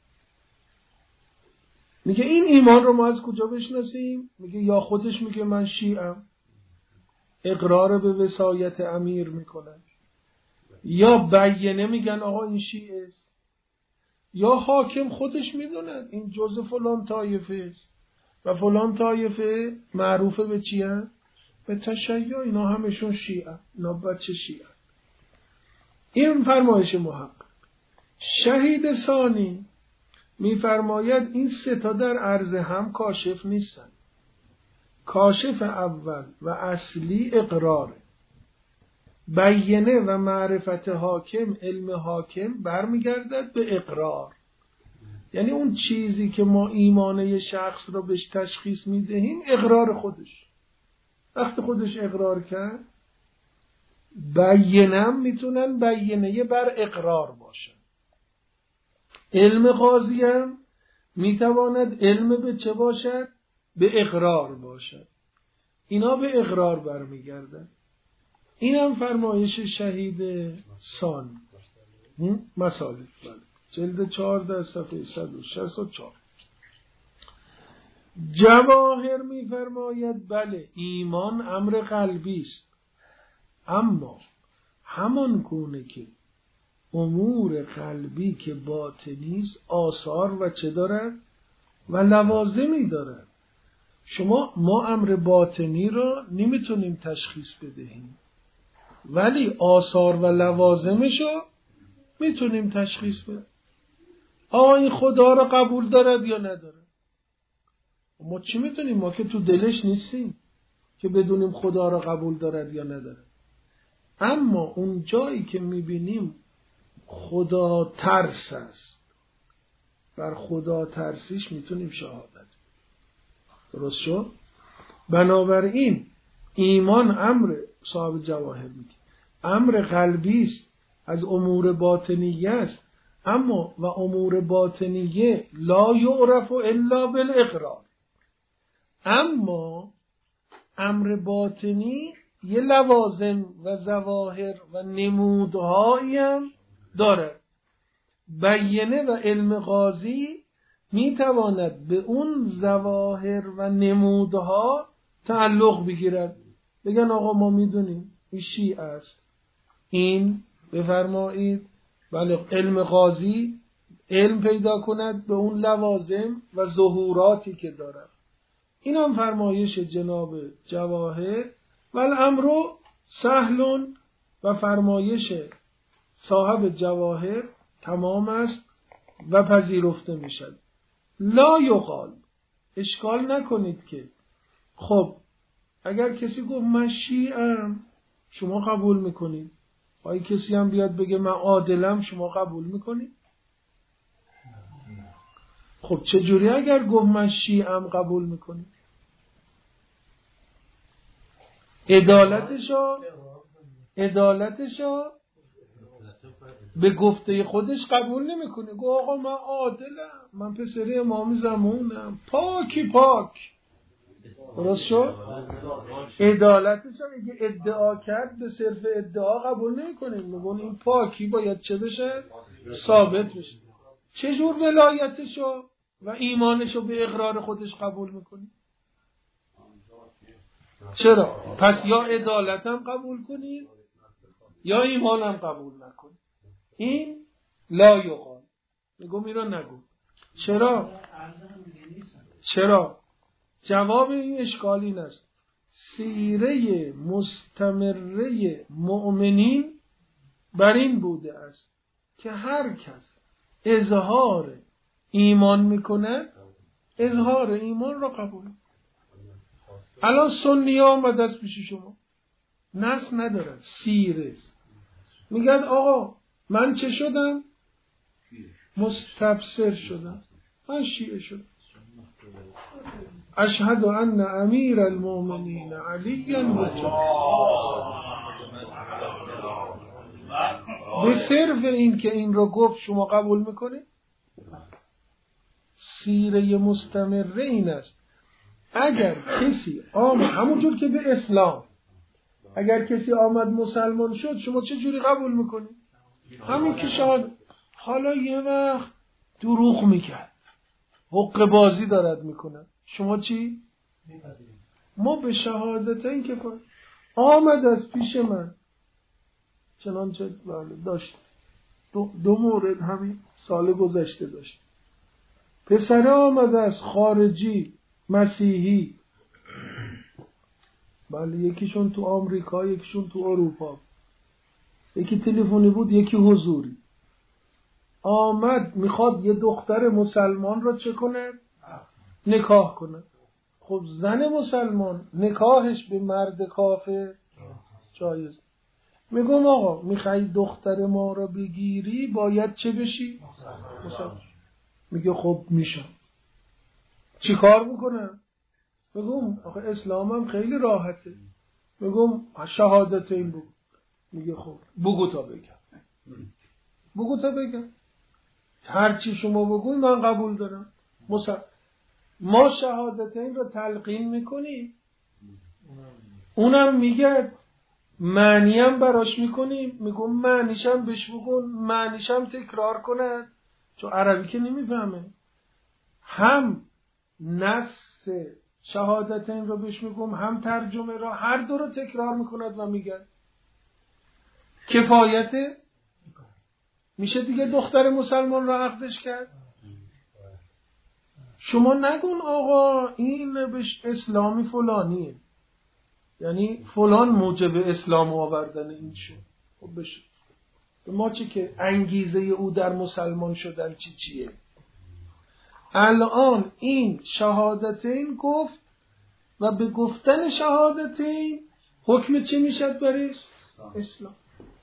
میگه این ایمان رو ما از کجا بشناسیم؟ میگه یا خودش میگه من شیعم، اقرار به وصایت امیر میکنن، یا بیینه میگن آقا این شیعه است، یا حاکم خودش میدونه این جزء فلان طایفه است و فلان طایفه معروفه به چیه؟ به تشیع، اینا همشون شیعه، اینا بچه شیعه. این فرمایش محقق. شهید ثانی میفرماید این 3 در عرض هم کاشف نیستن. کاشف اول و اصلی اقراره، بیینه و معرفت حاکم، علم حاکم برمیگردد به اقرار. یعنی اون چیزی که ما ایمانه شخص رو بهش تشخیص میدهیم اقرار خودش. وقتی خودش اقرار کرد، بیینم میتونن بیینه بر اقرار باشن. علم قاضی هم میتواند علم به چه باشد؟ به اقرار باشد. اینا به اقرار برمیگردن. این هم فرمایش شهید ثانی. مسالک جلد 14 صفحه 164. جواهر میفرماید بله ایمان امر قلبی است، اما همان گونه که امور قلبی که باطنی است آثار و چه دارد و لوازمی دارد. ما امر باطنی رو نمیتونیم تشخیص بدهیم، ولی آثار و لوازمشو میتونیم تشخیص بدیم. این خدا رو قبول دارد یا نداره؟ ما چی میتونیم؟ ما که تو دلش نیستیم که بدونیم خدا رو قبول دارد یا نداره. اما اون جایی که میبینیم خدا ترس است، بر خدا ترسیش میتونیم شهادت. درست شد؟ بنابراین ایمان امر، صاحب جواهر میگه امر قلبی است، از امور باطنیه است، اما و امور باطنیه لا یعرف الا بالاقرار. اما امر باطنی یه لوازم و ظواهر و نمودهایی هم داره. بیینه و علم قاضی میتواند به اون ظواهر و نمودها تعلق بگیرد. بگن آقا ما میدونیم این شیعه است، این بفرمایید بله علم قاضی علم پیدا کند به اون لوازم و ظهوراتی که دارد. این هم فرمایش جناب جواهر و الامر سهل و فرمایش صاحب جواهر تمام است و پذیرفته می شد. لا یقال، اشکال نکنید که خب اگر کسی گفت من شیعم شما قبول میکنید، اگه کسی هم بیاد بگه من عادلم شما قبول میکنید؟ خب چجوری اگر گفت من شیعم قبول میکنید؟ عدالتشو به گفته خودش قبول نمیکنه. گو آقا من عادلم، من پسر امام زمانم، پاک. درست شد؟ عدالتشو اگه ادعا کرد به صرف ادعا قبول نمیکنه، میگن این پاکی باید چه بشه؟ ثابت بشه. چجور ولایتشو و ایمانشو به اقرار خودش قبول میکنه؟ چرا؟ پس یا عدالتم قبول کنید یا ایمانم قبول نکنید. این لا یقال. میگم این رو نگو. چرا؟ جواب این اشکال این است سیره مستمره مؤمنین بر این بوده است که هر کس اظهار ایمان میکنه اظهار ایمان را قبول. الان سنی ها آمده است پیش شما نص ندارن سیره میگن آقا من چه شدم؟ مستبصر شدم، من شیعه شدم. اشهد ان امیر المؤمنین علی به صرف این که این رو گفت شما قبول میکنه؟ سیره مستمره این است اگر کسی آمد همونجور که به اسلام اگر کسی آمد مسلمان شد شما چه جوری قبول میکنی؟ همین که شاید حالا یه وقت دروغ میکرد حق بازی دارد میکنه شما چی؟ ما به شهادت این که آمد از پیش من چنانچه داشت دو مورد همین سال گذشته داشت پسر آمد از خارجی مسیحی بله یکیشون تو آمریکا یکیشون تو اروپا یکی تلفنی بود یکی حضوری آمد میخواد یه دختر مسلمان را چه کنه؟ نکاح کنه. خب زن مسلمان نکاحش به مرد کافر جایز. میگم آقا میخوای دختر ما را بگیری باید چه بشی؟ مسلمان. میگه خب میشم. چی کار میکنم؟ میگم آخه اسلامم خیلی راحته. میگم شهادت این بگو. میگه خب بگو تا بگم هر چی شما بگوی من قبول دارم. ما شهادتین رو تلقین میکنیم اونم میگه معنیم براش میکنیم میگم معنیشم بهش بگون معنیشم تکرار کند چون عربی که نمیفهمه هم نص شهادتین رو بهش میگم هم ترجمه را هر دو رو تکرار میکند و میگه کفایته میشه دیگه دختر مسلمان را عقدش کرد. شما نگون آقا این بهش اسلامی فلانیه یعنی فلان موجب اسلام آوردن این شد. خب بشه ما چی که انگیزه او در مسلمان شدن چیه؟ الان این شهادتین گفت و به گفتن شهادتین حکم چه میشد برش؟ اسلام.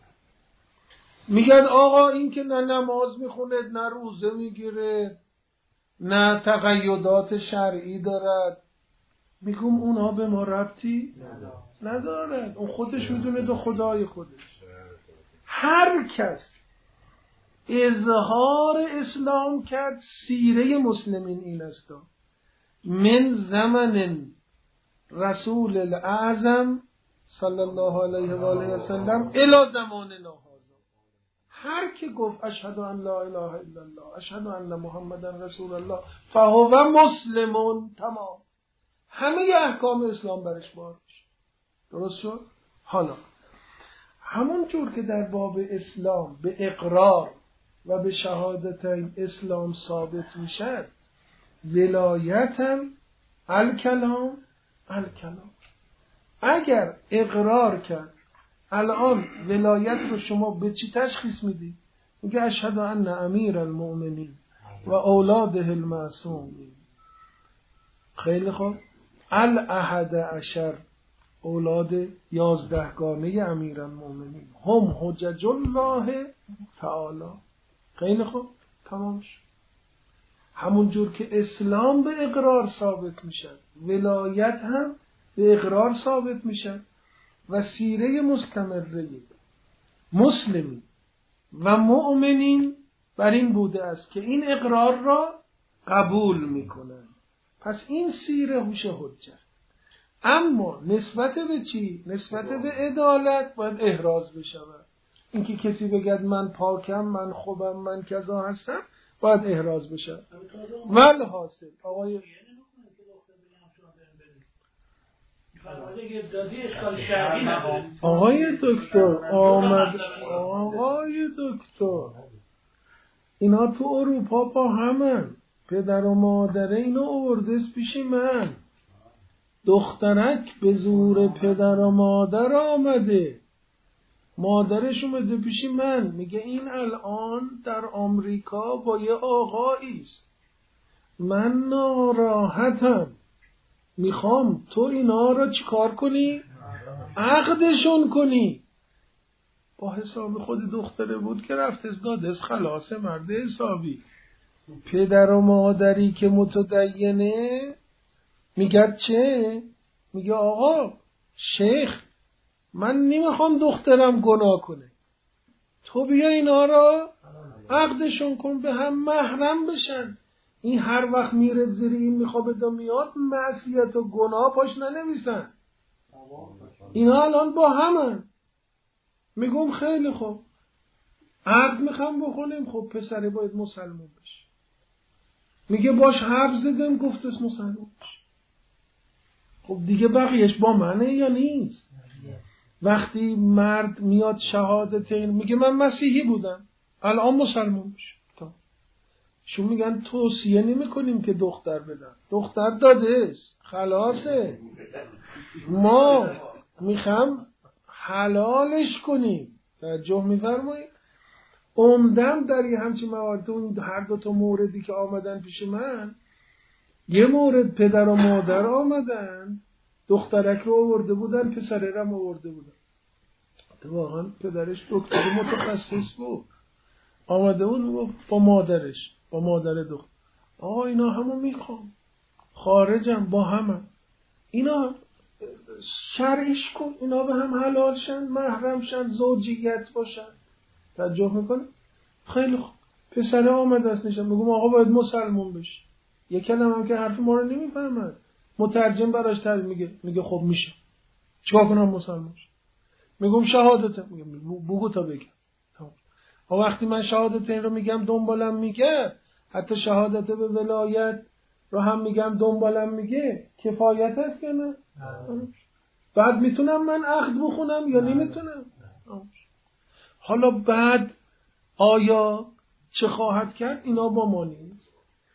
میگن آقا این که نه نماز میخونه نه روزه میگیره نه تقیدات شرعی دارد میگم اونها به ما ربطی ندارد اون خودش میدونه دو خدای خودش. هر کس اظهار اسلام کرد سیره مسلمین این است من زمن رسول الاعظم صلی الله علیه و آله و سلم الی زماننا هذا هر که گفت اشهد ان لا اله الا الله اشهد ان محمدن رسول الله فهو مسلمون تمام همه احکام اسلام برش بار میشه. درست شد؟ حالا همون جور که در باب اسلام به اقرار و به شهادتین اسلام ثابت میشه ولایت هم الکلام اگر اقرار کرد الان ولایت رو شما به چی تشخیص میدی؟ میگه اشهد ان امیر المؤمنین و اولاده المعصومین. خیلی خوب الاحد عشر اولاد 11 گانه امیر المؤمنین هم حجج الله تعالی. خیلی خوب تمام شد. همون جور که اسلام به اقرار ثابت میشه ولایت هم به اقرار ثابت میشه و سیره مستمره مسلمین و مؤمنین بر این بوده است که این اقرار را قبول میکنن. پس این سیره هوش حجت. اما نسبت به چی؟ نسبت به عدالت باید احراز بشود. اینکه کسی بگد من پاکم من خوبم من کذا هستم باید احراز بشه. ول حاصل آقای دکتر آمد. آقای دکتر اینا تو اروپا با همن. پدر و مادره اینو آورده پیش من. دخترک به زور پدر و مادر آمده. مادرش اومده پیش من، میگه این الان در آمریکا با یه آقایی است، من ناراحتم، میخوام تو اینا را چیکار کنی؟ عقدشون کنی. با حساب خود دختره بود که رفت دادش خلاص مرد حسابی. پدر و مادری که متدینه میگه چه؟ میگه آقا شیخ من نمیخوام دخترم گناه کنه، تو بیا اینا را عقدشون کن به هم محرم بشن. این هر وقت میره زیر این میخوابه دا میاد معصیت و گناه پاش ننویسن. اینا الان با همن. میگم خیلی خوب عقد میخوام بکنیم، خب پسره باید مسلمان بشه. میگه باش حرف زدم گفتش مسلمان بشه. خب دیگه بقیهش با منه یا نیست؟ وقتی مرد میاد شهادت این میگه من مسیحی بودم الان مسلمان بشه، شون میگن توصیه نمی کنیم که دختر بدن، دختر داده است خلاصه، ما میخوام حلالش کنیم. توجه میفرمایید؟ عمدن در یه همچین موارد اون هر دو تا موردی که آمدن پیش من، یه مورد پدر و مادر آمدن دخترک رو آورده بودن، پسره رو آورده بودن. واقعا پدرش دکتر متخصص بود، آمده بود با مادرش، با مادر دختر، آقا اینا همو میخوام، خارجم با همه اینا شرعش کن، اینا به هم حلال شن، محرم شن، زوجیت باشن. توجه میکنه؟ خیلی خوب. پسره آمده است نشن، میگم آقا باید مسلمون بشه. یک کلمه هم که حرف ما رو نمیفهمد، مترجم براش ترجمه میگه خب میشه، چیکار کنم مسلمان شه؟ میگم شهادت، میگم بگو تا بگم. وقتی من شهادت این رو میگم دنبالم میگه، حتی شهادت به ولایت رو هم میگم دنبالم میگه، کفایت است که نه؟ بعد میتونم من عقد بخونم یا نمیتونم؟ حالا بعد آیا چه خواهد کرد؟ اینا با ما نیست.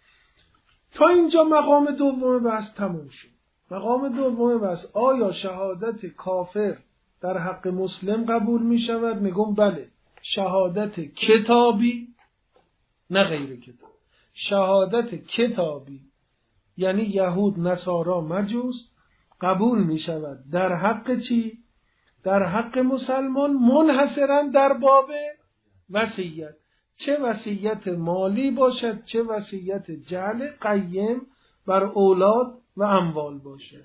تا اینجا مقام دوم بحث تموم شد. مقام دوم بحث آیا شهادت کافر در حق مسلم قبول میشود؟ میگم بله. شهادت کتابی نه غیر کتاب، شهادت کتابی یعنی یهود، نصارا، مجوس قبول می شود. در حق چی؟ در حق مسلمان، منحصرا در باب وصیت، چه وصیت مالی باشد چه وصیت جعل قیم بر اولاد و اموال باشد.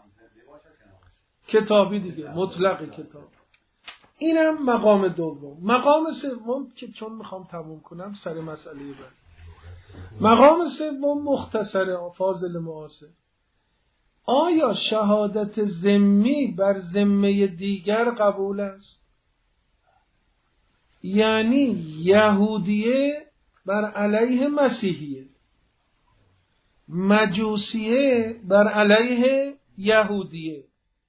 کتابی دیگه، مطلق کتاب. اینم مقام دوم. مقام سوم که چون میخوام تموم کنم سر مسئله بعد. مقام سوم مختصر فاضل معاصر. آیا شهادت ذمی بر ذمه دیگر قبول است؟ یعنی یهودیه بر علیه مسیحیه، مجوسیه بر علیه یهودیه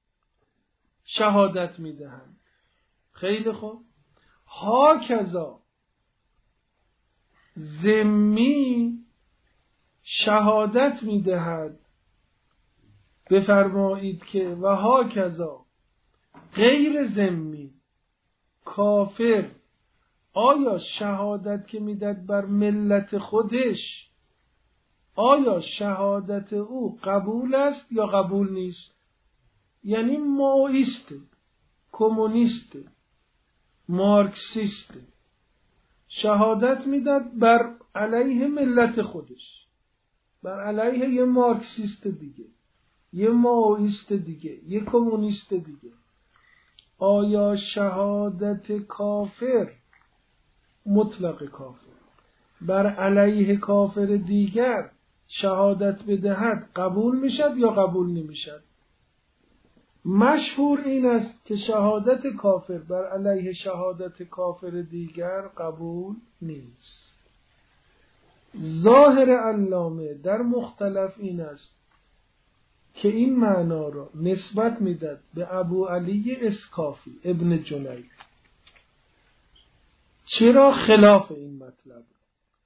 شهادت میدهند. خیلی خوب. هاکذا ذمی شهادت میدهد، بفرمایید که و هاکذا غیر ذمی کافر آیا شهادت که میدهد بر ملت خودش، آیا شهادت او قبول است یا قبول نیست؟ یعنی مائیسته، کمونیسته، مارکسیسته، شهادت میداد بر علیه ملت خودش، بر علیه یه مارکسیست دیگه، یه مائیست دیگه، یه کمونیست دیگه. آیا شهادت کافر، مطلق کافر، بر علیه کافر دیگر شهادت بدهد قبول میشد یا قبول نمیشد؟ مشهور این است که شهادت کافر بر علیه شهادت کافر دیگر قبول نیست. ظاهر علامه در مختلف این است که این معنا را نسبت میداد به ابو علی اسکافی ابن جنید. چرا خلاف این مطلب؟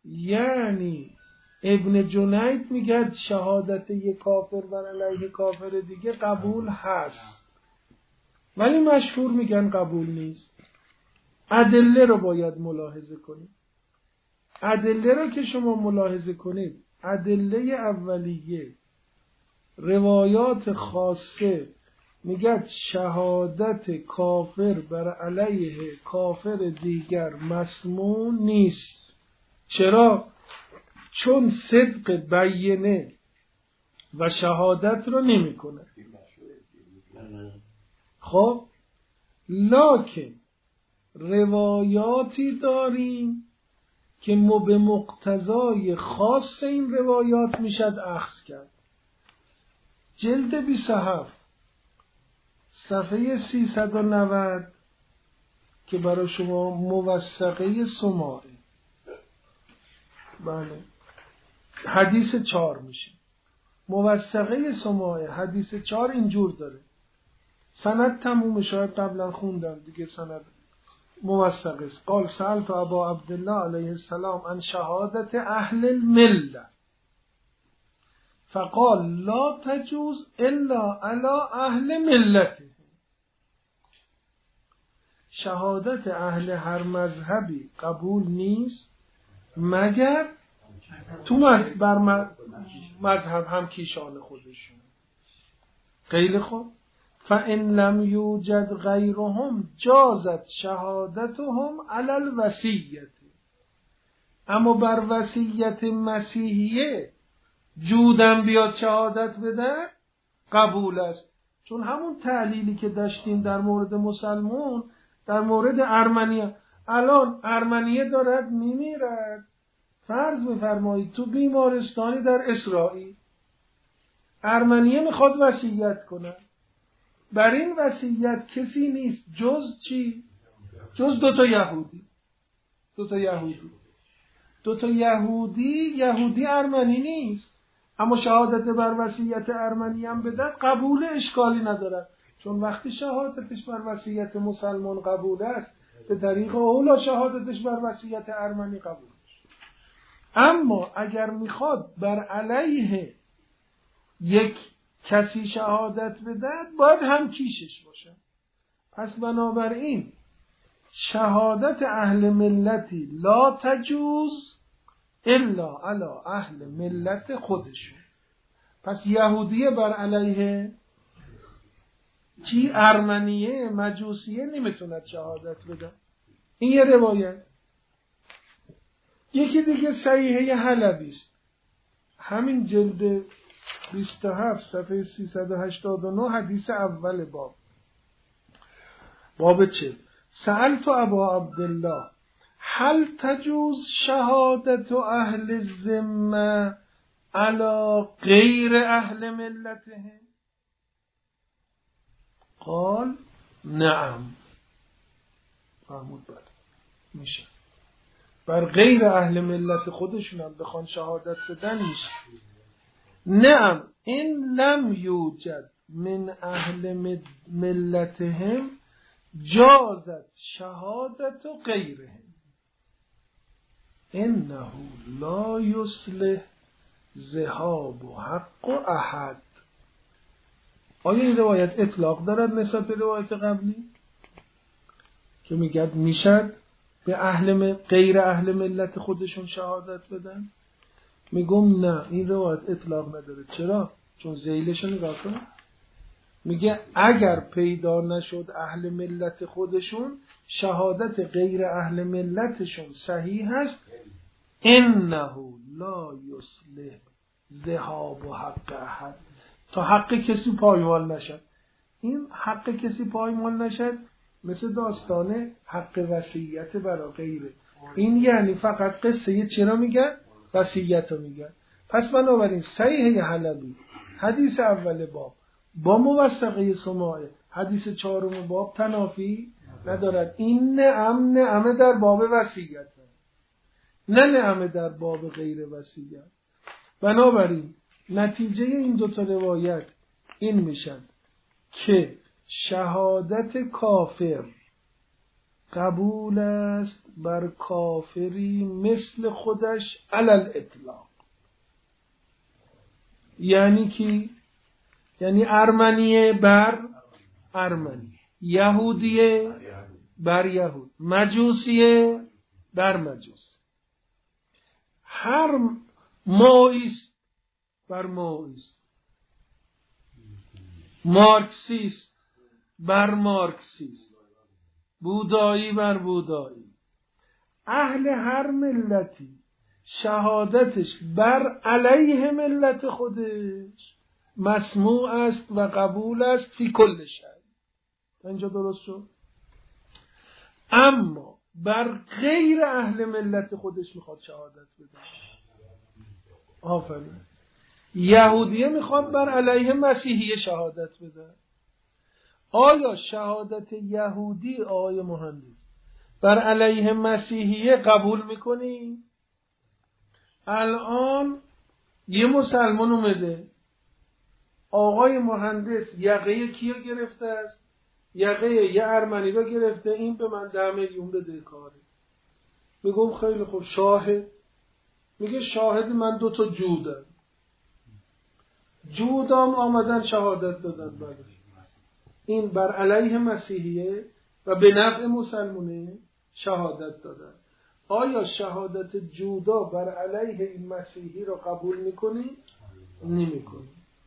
یعنی ابن جنید میگه شهادت یک کافر بر علیه کافر دیگه قبول هست، ولی مشهور میگن قبول نیست. ادله رو باید ملاحظه کنید. ادله رو که شما ملاحظه کنید، ادله اولیه روایات خاصه میگه شهادت کافر بر علیه کافر دیگر مسموع نیست. چرا؟ چون صدق بیینه و شهادت رو نمی کنه. خب لکن روایاتی داریم که به مقتضای خاص این روایات میشد اخذ کرد. جلد 27 صفحه 390 که برای شما موثقه سماعه، بله حدیث 4 میشه. موثقه سماعه حدیث 4 اینجور داره، سند تموم، شاید قبلا خوندم دیگه، سند موثقه است. قال سألت ابا عبدالله علیه السلام عن شهادت اهل المله فقال لا تجوز الا على اهل ملته. شهادت اهل هر مذهبی قبول نیست مگر تو بر مذهب هم کیشان خودشون. خیلی خوب. فَإِن لَمْ يُوجَدْ غَيْرُهُمْ جَازَتْ شَهَادَتُهُمْ عَلَى الْوَصِيَّةِ. اما بر وصیت مسیحیه جودم بیاد شهادت بده قبول است. چون همون تعلیلی که داشتیم در مورد مسلمون در مورد ارمنیه، الان ارمنیه دارد میمیرد، فرض بفرمایید تو بیمارستانی در اسرائیل، ارمنیه میخواد وصیت کنه، بر این وصیت کسی نیست جز چی؟ جز دوتا یهودی ارمنی نیست، اما شهادت بر وصیت ارمنی هم بدهد قبول، اشکالی ندارد. چون وقتی شهادتش بر وصیت مسلمان قبول است، به طریق اولا شهادتش بر وصیت ارمنی قبول است. اما اگر میخواد بر علیه یک کسی شهادت بدهد باید هم کیشش باشه. پس بنابراین شهادت اهل ملتی لا تجوز الا علی اهل ملت خودشون. پس یهودیه بر علیه چی؟ ارمنیه مجوسیه نمیتوند شهادت بده. این یه روایت. یکی دیگه صحیحه حلبی است، همین جلد 27 صفحه 389 حدیث اول باب چه؟ سألت ابا عبدالله هل تجوز شهادت اهل الذمه علی غیر اهل ملتهم؟ قال نعم. فرمود بله میشه، بر غیر اهل ملت خودشون هم بخوان شهادت بدن میشه. نعم این لم یوجد من اهل ملتهم جازت شهادت غیرهم انه لا یصلح ذهاب حق احد. آیا این روایت اطلاق دارد نسبت به روایت قبلی که میگه میشد به غیر اهل ملت خودشون شهادت بدن؟ میگم نه، این روایت اطلاق نداره. چرا؟ چون ذیلش نگاه کن، میگه اگر پیدا نشد اهل ملت خودشون، شهادت غیر اهل ملتشون صحیح هست. انه لا یصلح ذهاب حق احد، تا حق کسی پایمال نشد. این حق کسی پایمال نشد مثل داستان حق وصیت برای غیره. این یعنی فقط قصه چرا میگن؟ وصیت رو میگن. پس بنابراین صحیحه حلبی حدیث اول باب با موثقه سماعه حدیث 4 باب تنافی ندارد. این نعمه در باب وصیت، نه نعمه در باب غیر وصیت. بنابراین نتیجه این دوتا روایت این میشن که شهادت کافر قبول است بر کافری مثل خودش علی الاطلاق. یعنی کی؟ یعنی ارمنیه بر ارمنی، یهودیه بر یهود، مجوسیه بر مجوس، هر مائیست بر مائیست، مارکسیست بر مارکسیست، بودایی بر بودایی. اهل هر ملتی شهادتش بر علیه ملت خودش مسموع است و قبول است فی کل شیء. اینجا درست شد؟ اما بر غیر اهل ملت خودش میخواد شهادت بده. آفرین. یهودیه میخواد بر علیه مسیحیه شهادت بده. آیا شهادت یهودی آقای مهندس بر علیه مسیحیه قبول میکنی؟ الان یه مسلمان اومده، آقای مهندس یقه کیو گرفته است؟ یقه یه ارمنی رو گرفته، این به من 10 میلیون بده کاره. میگم خیلی خوب، شاهد؟ میگه شاهد من 2 تا جودم، جودام آمدن شهادت دادن برای این بر علیه مسیحیه و به نفع مسلمانه شهادت دادن. آیا شهادت جودا بر علیه این مسیحی رو قبول میکنی؟ نمیکنی.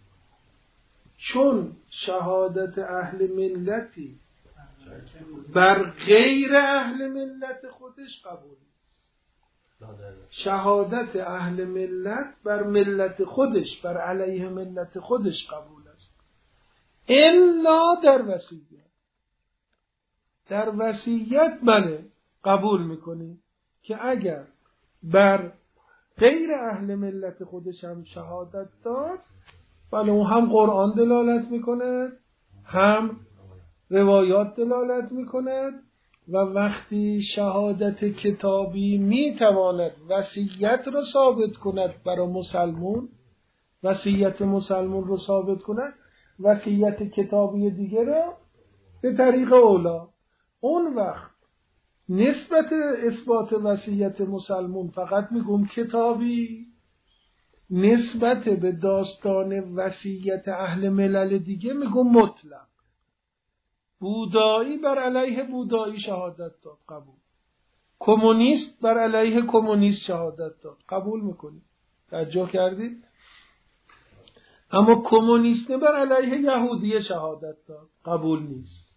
چون شهادت اهل ملتی بر غیر اهل ملت خودش قبول نیست. شهادت اهل ملت بر ملت خودش، بر علیه ملت خودش قبول است، الا در وصیت. در وصیت بله قبول میکنی که اگر بر غیر اهل ملت خودش هم شهادت داد، بله اون هم قرآن دلالت میکند، هم روایات دلالت میکند و وقتی شهادت کتابی میتواند وصیت رو ثابت کند برای مسلمون، وصیت مسلمون رو ثابت کند، وصیت کتابی دیگه رو به طریق اولا. اون وقت نسبت اثبات وصیت مسلمون فقط میگم کتابی، نسبت به داستان وصیت اهل ملل دیگه میگم مطلق. بودایی بر علیه بودایی شهادت داد، قبول. کمونیست بر علیه کمونیست شهادت داد، قبول میکنید؟ توجه کردید؟ اما کمونیست بر علیه یهودی شهادت داد، قبول نیست.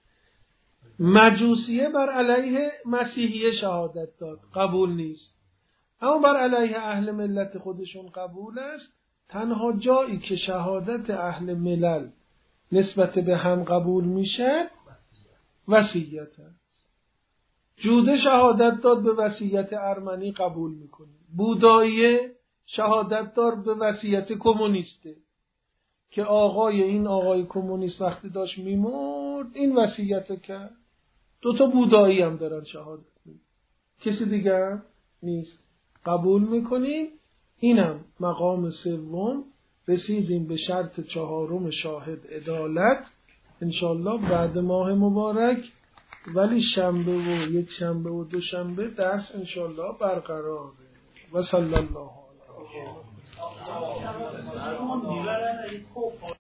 مجوسیه بر علیه مسیحیه شهادت داد، قبول نیست. اما بر علیه اهل ملت خودشون قبول است. تنها جایی که شهادت اهل ملل نسبت به هم قبول میشه وصیت است. جوده شهادت داد به وصیت ارمنی، قبول میکنه. بودایی شهادت داد به وصیت کمونیسته که آقای کمونیست وقتی داشت میمرد این وصیت کرد. 2 تا بودایی هم دارن شهادت میدن، کسی دیگر نیست. قبول میکنیم. اینم مقام سوم. رسیدیم به شرط 4 شاهد عدالت انشالله بعد ماه مبارک، ولی شنبه و 1 شنبه و 2 شنبه درس انشالله برقراره. و صلی الله علیه و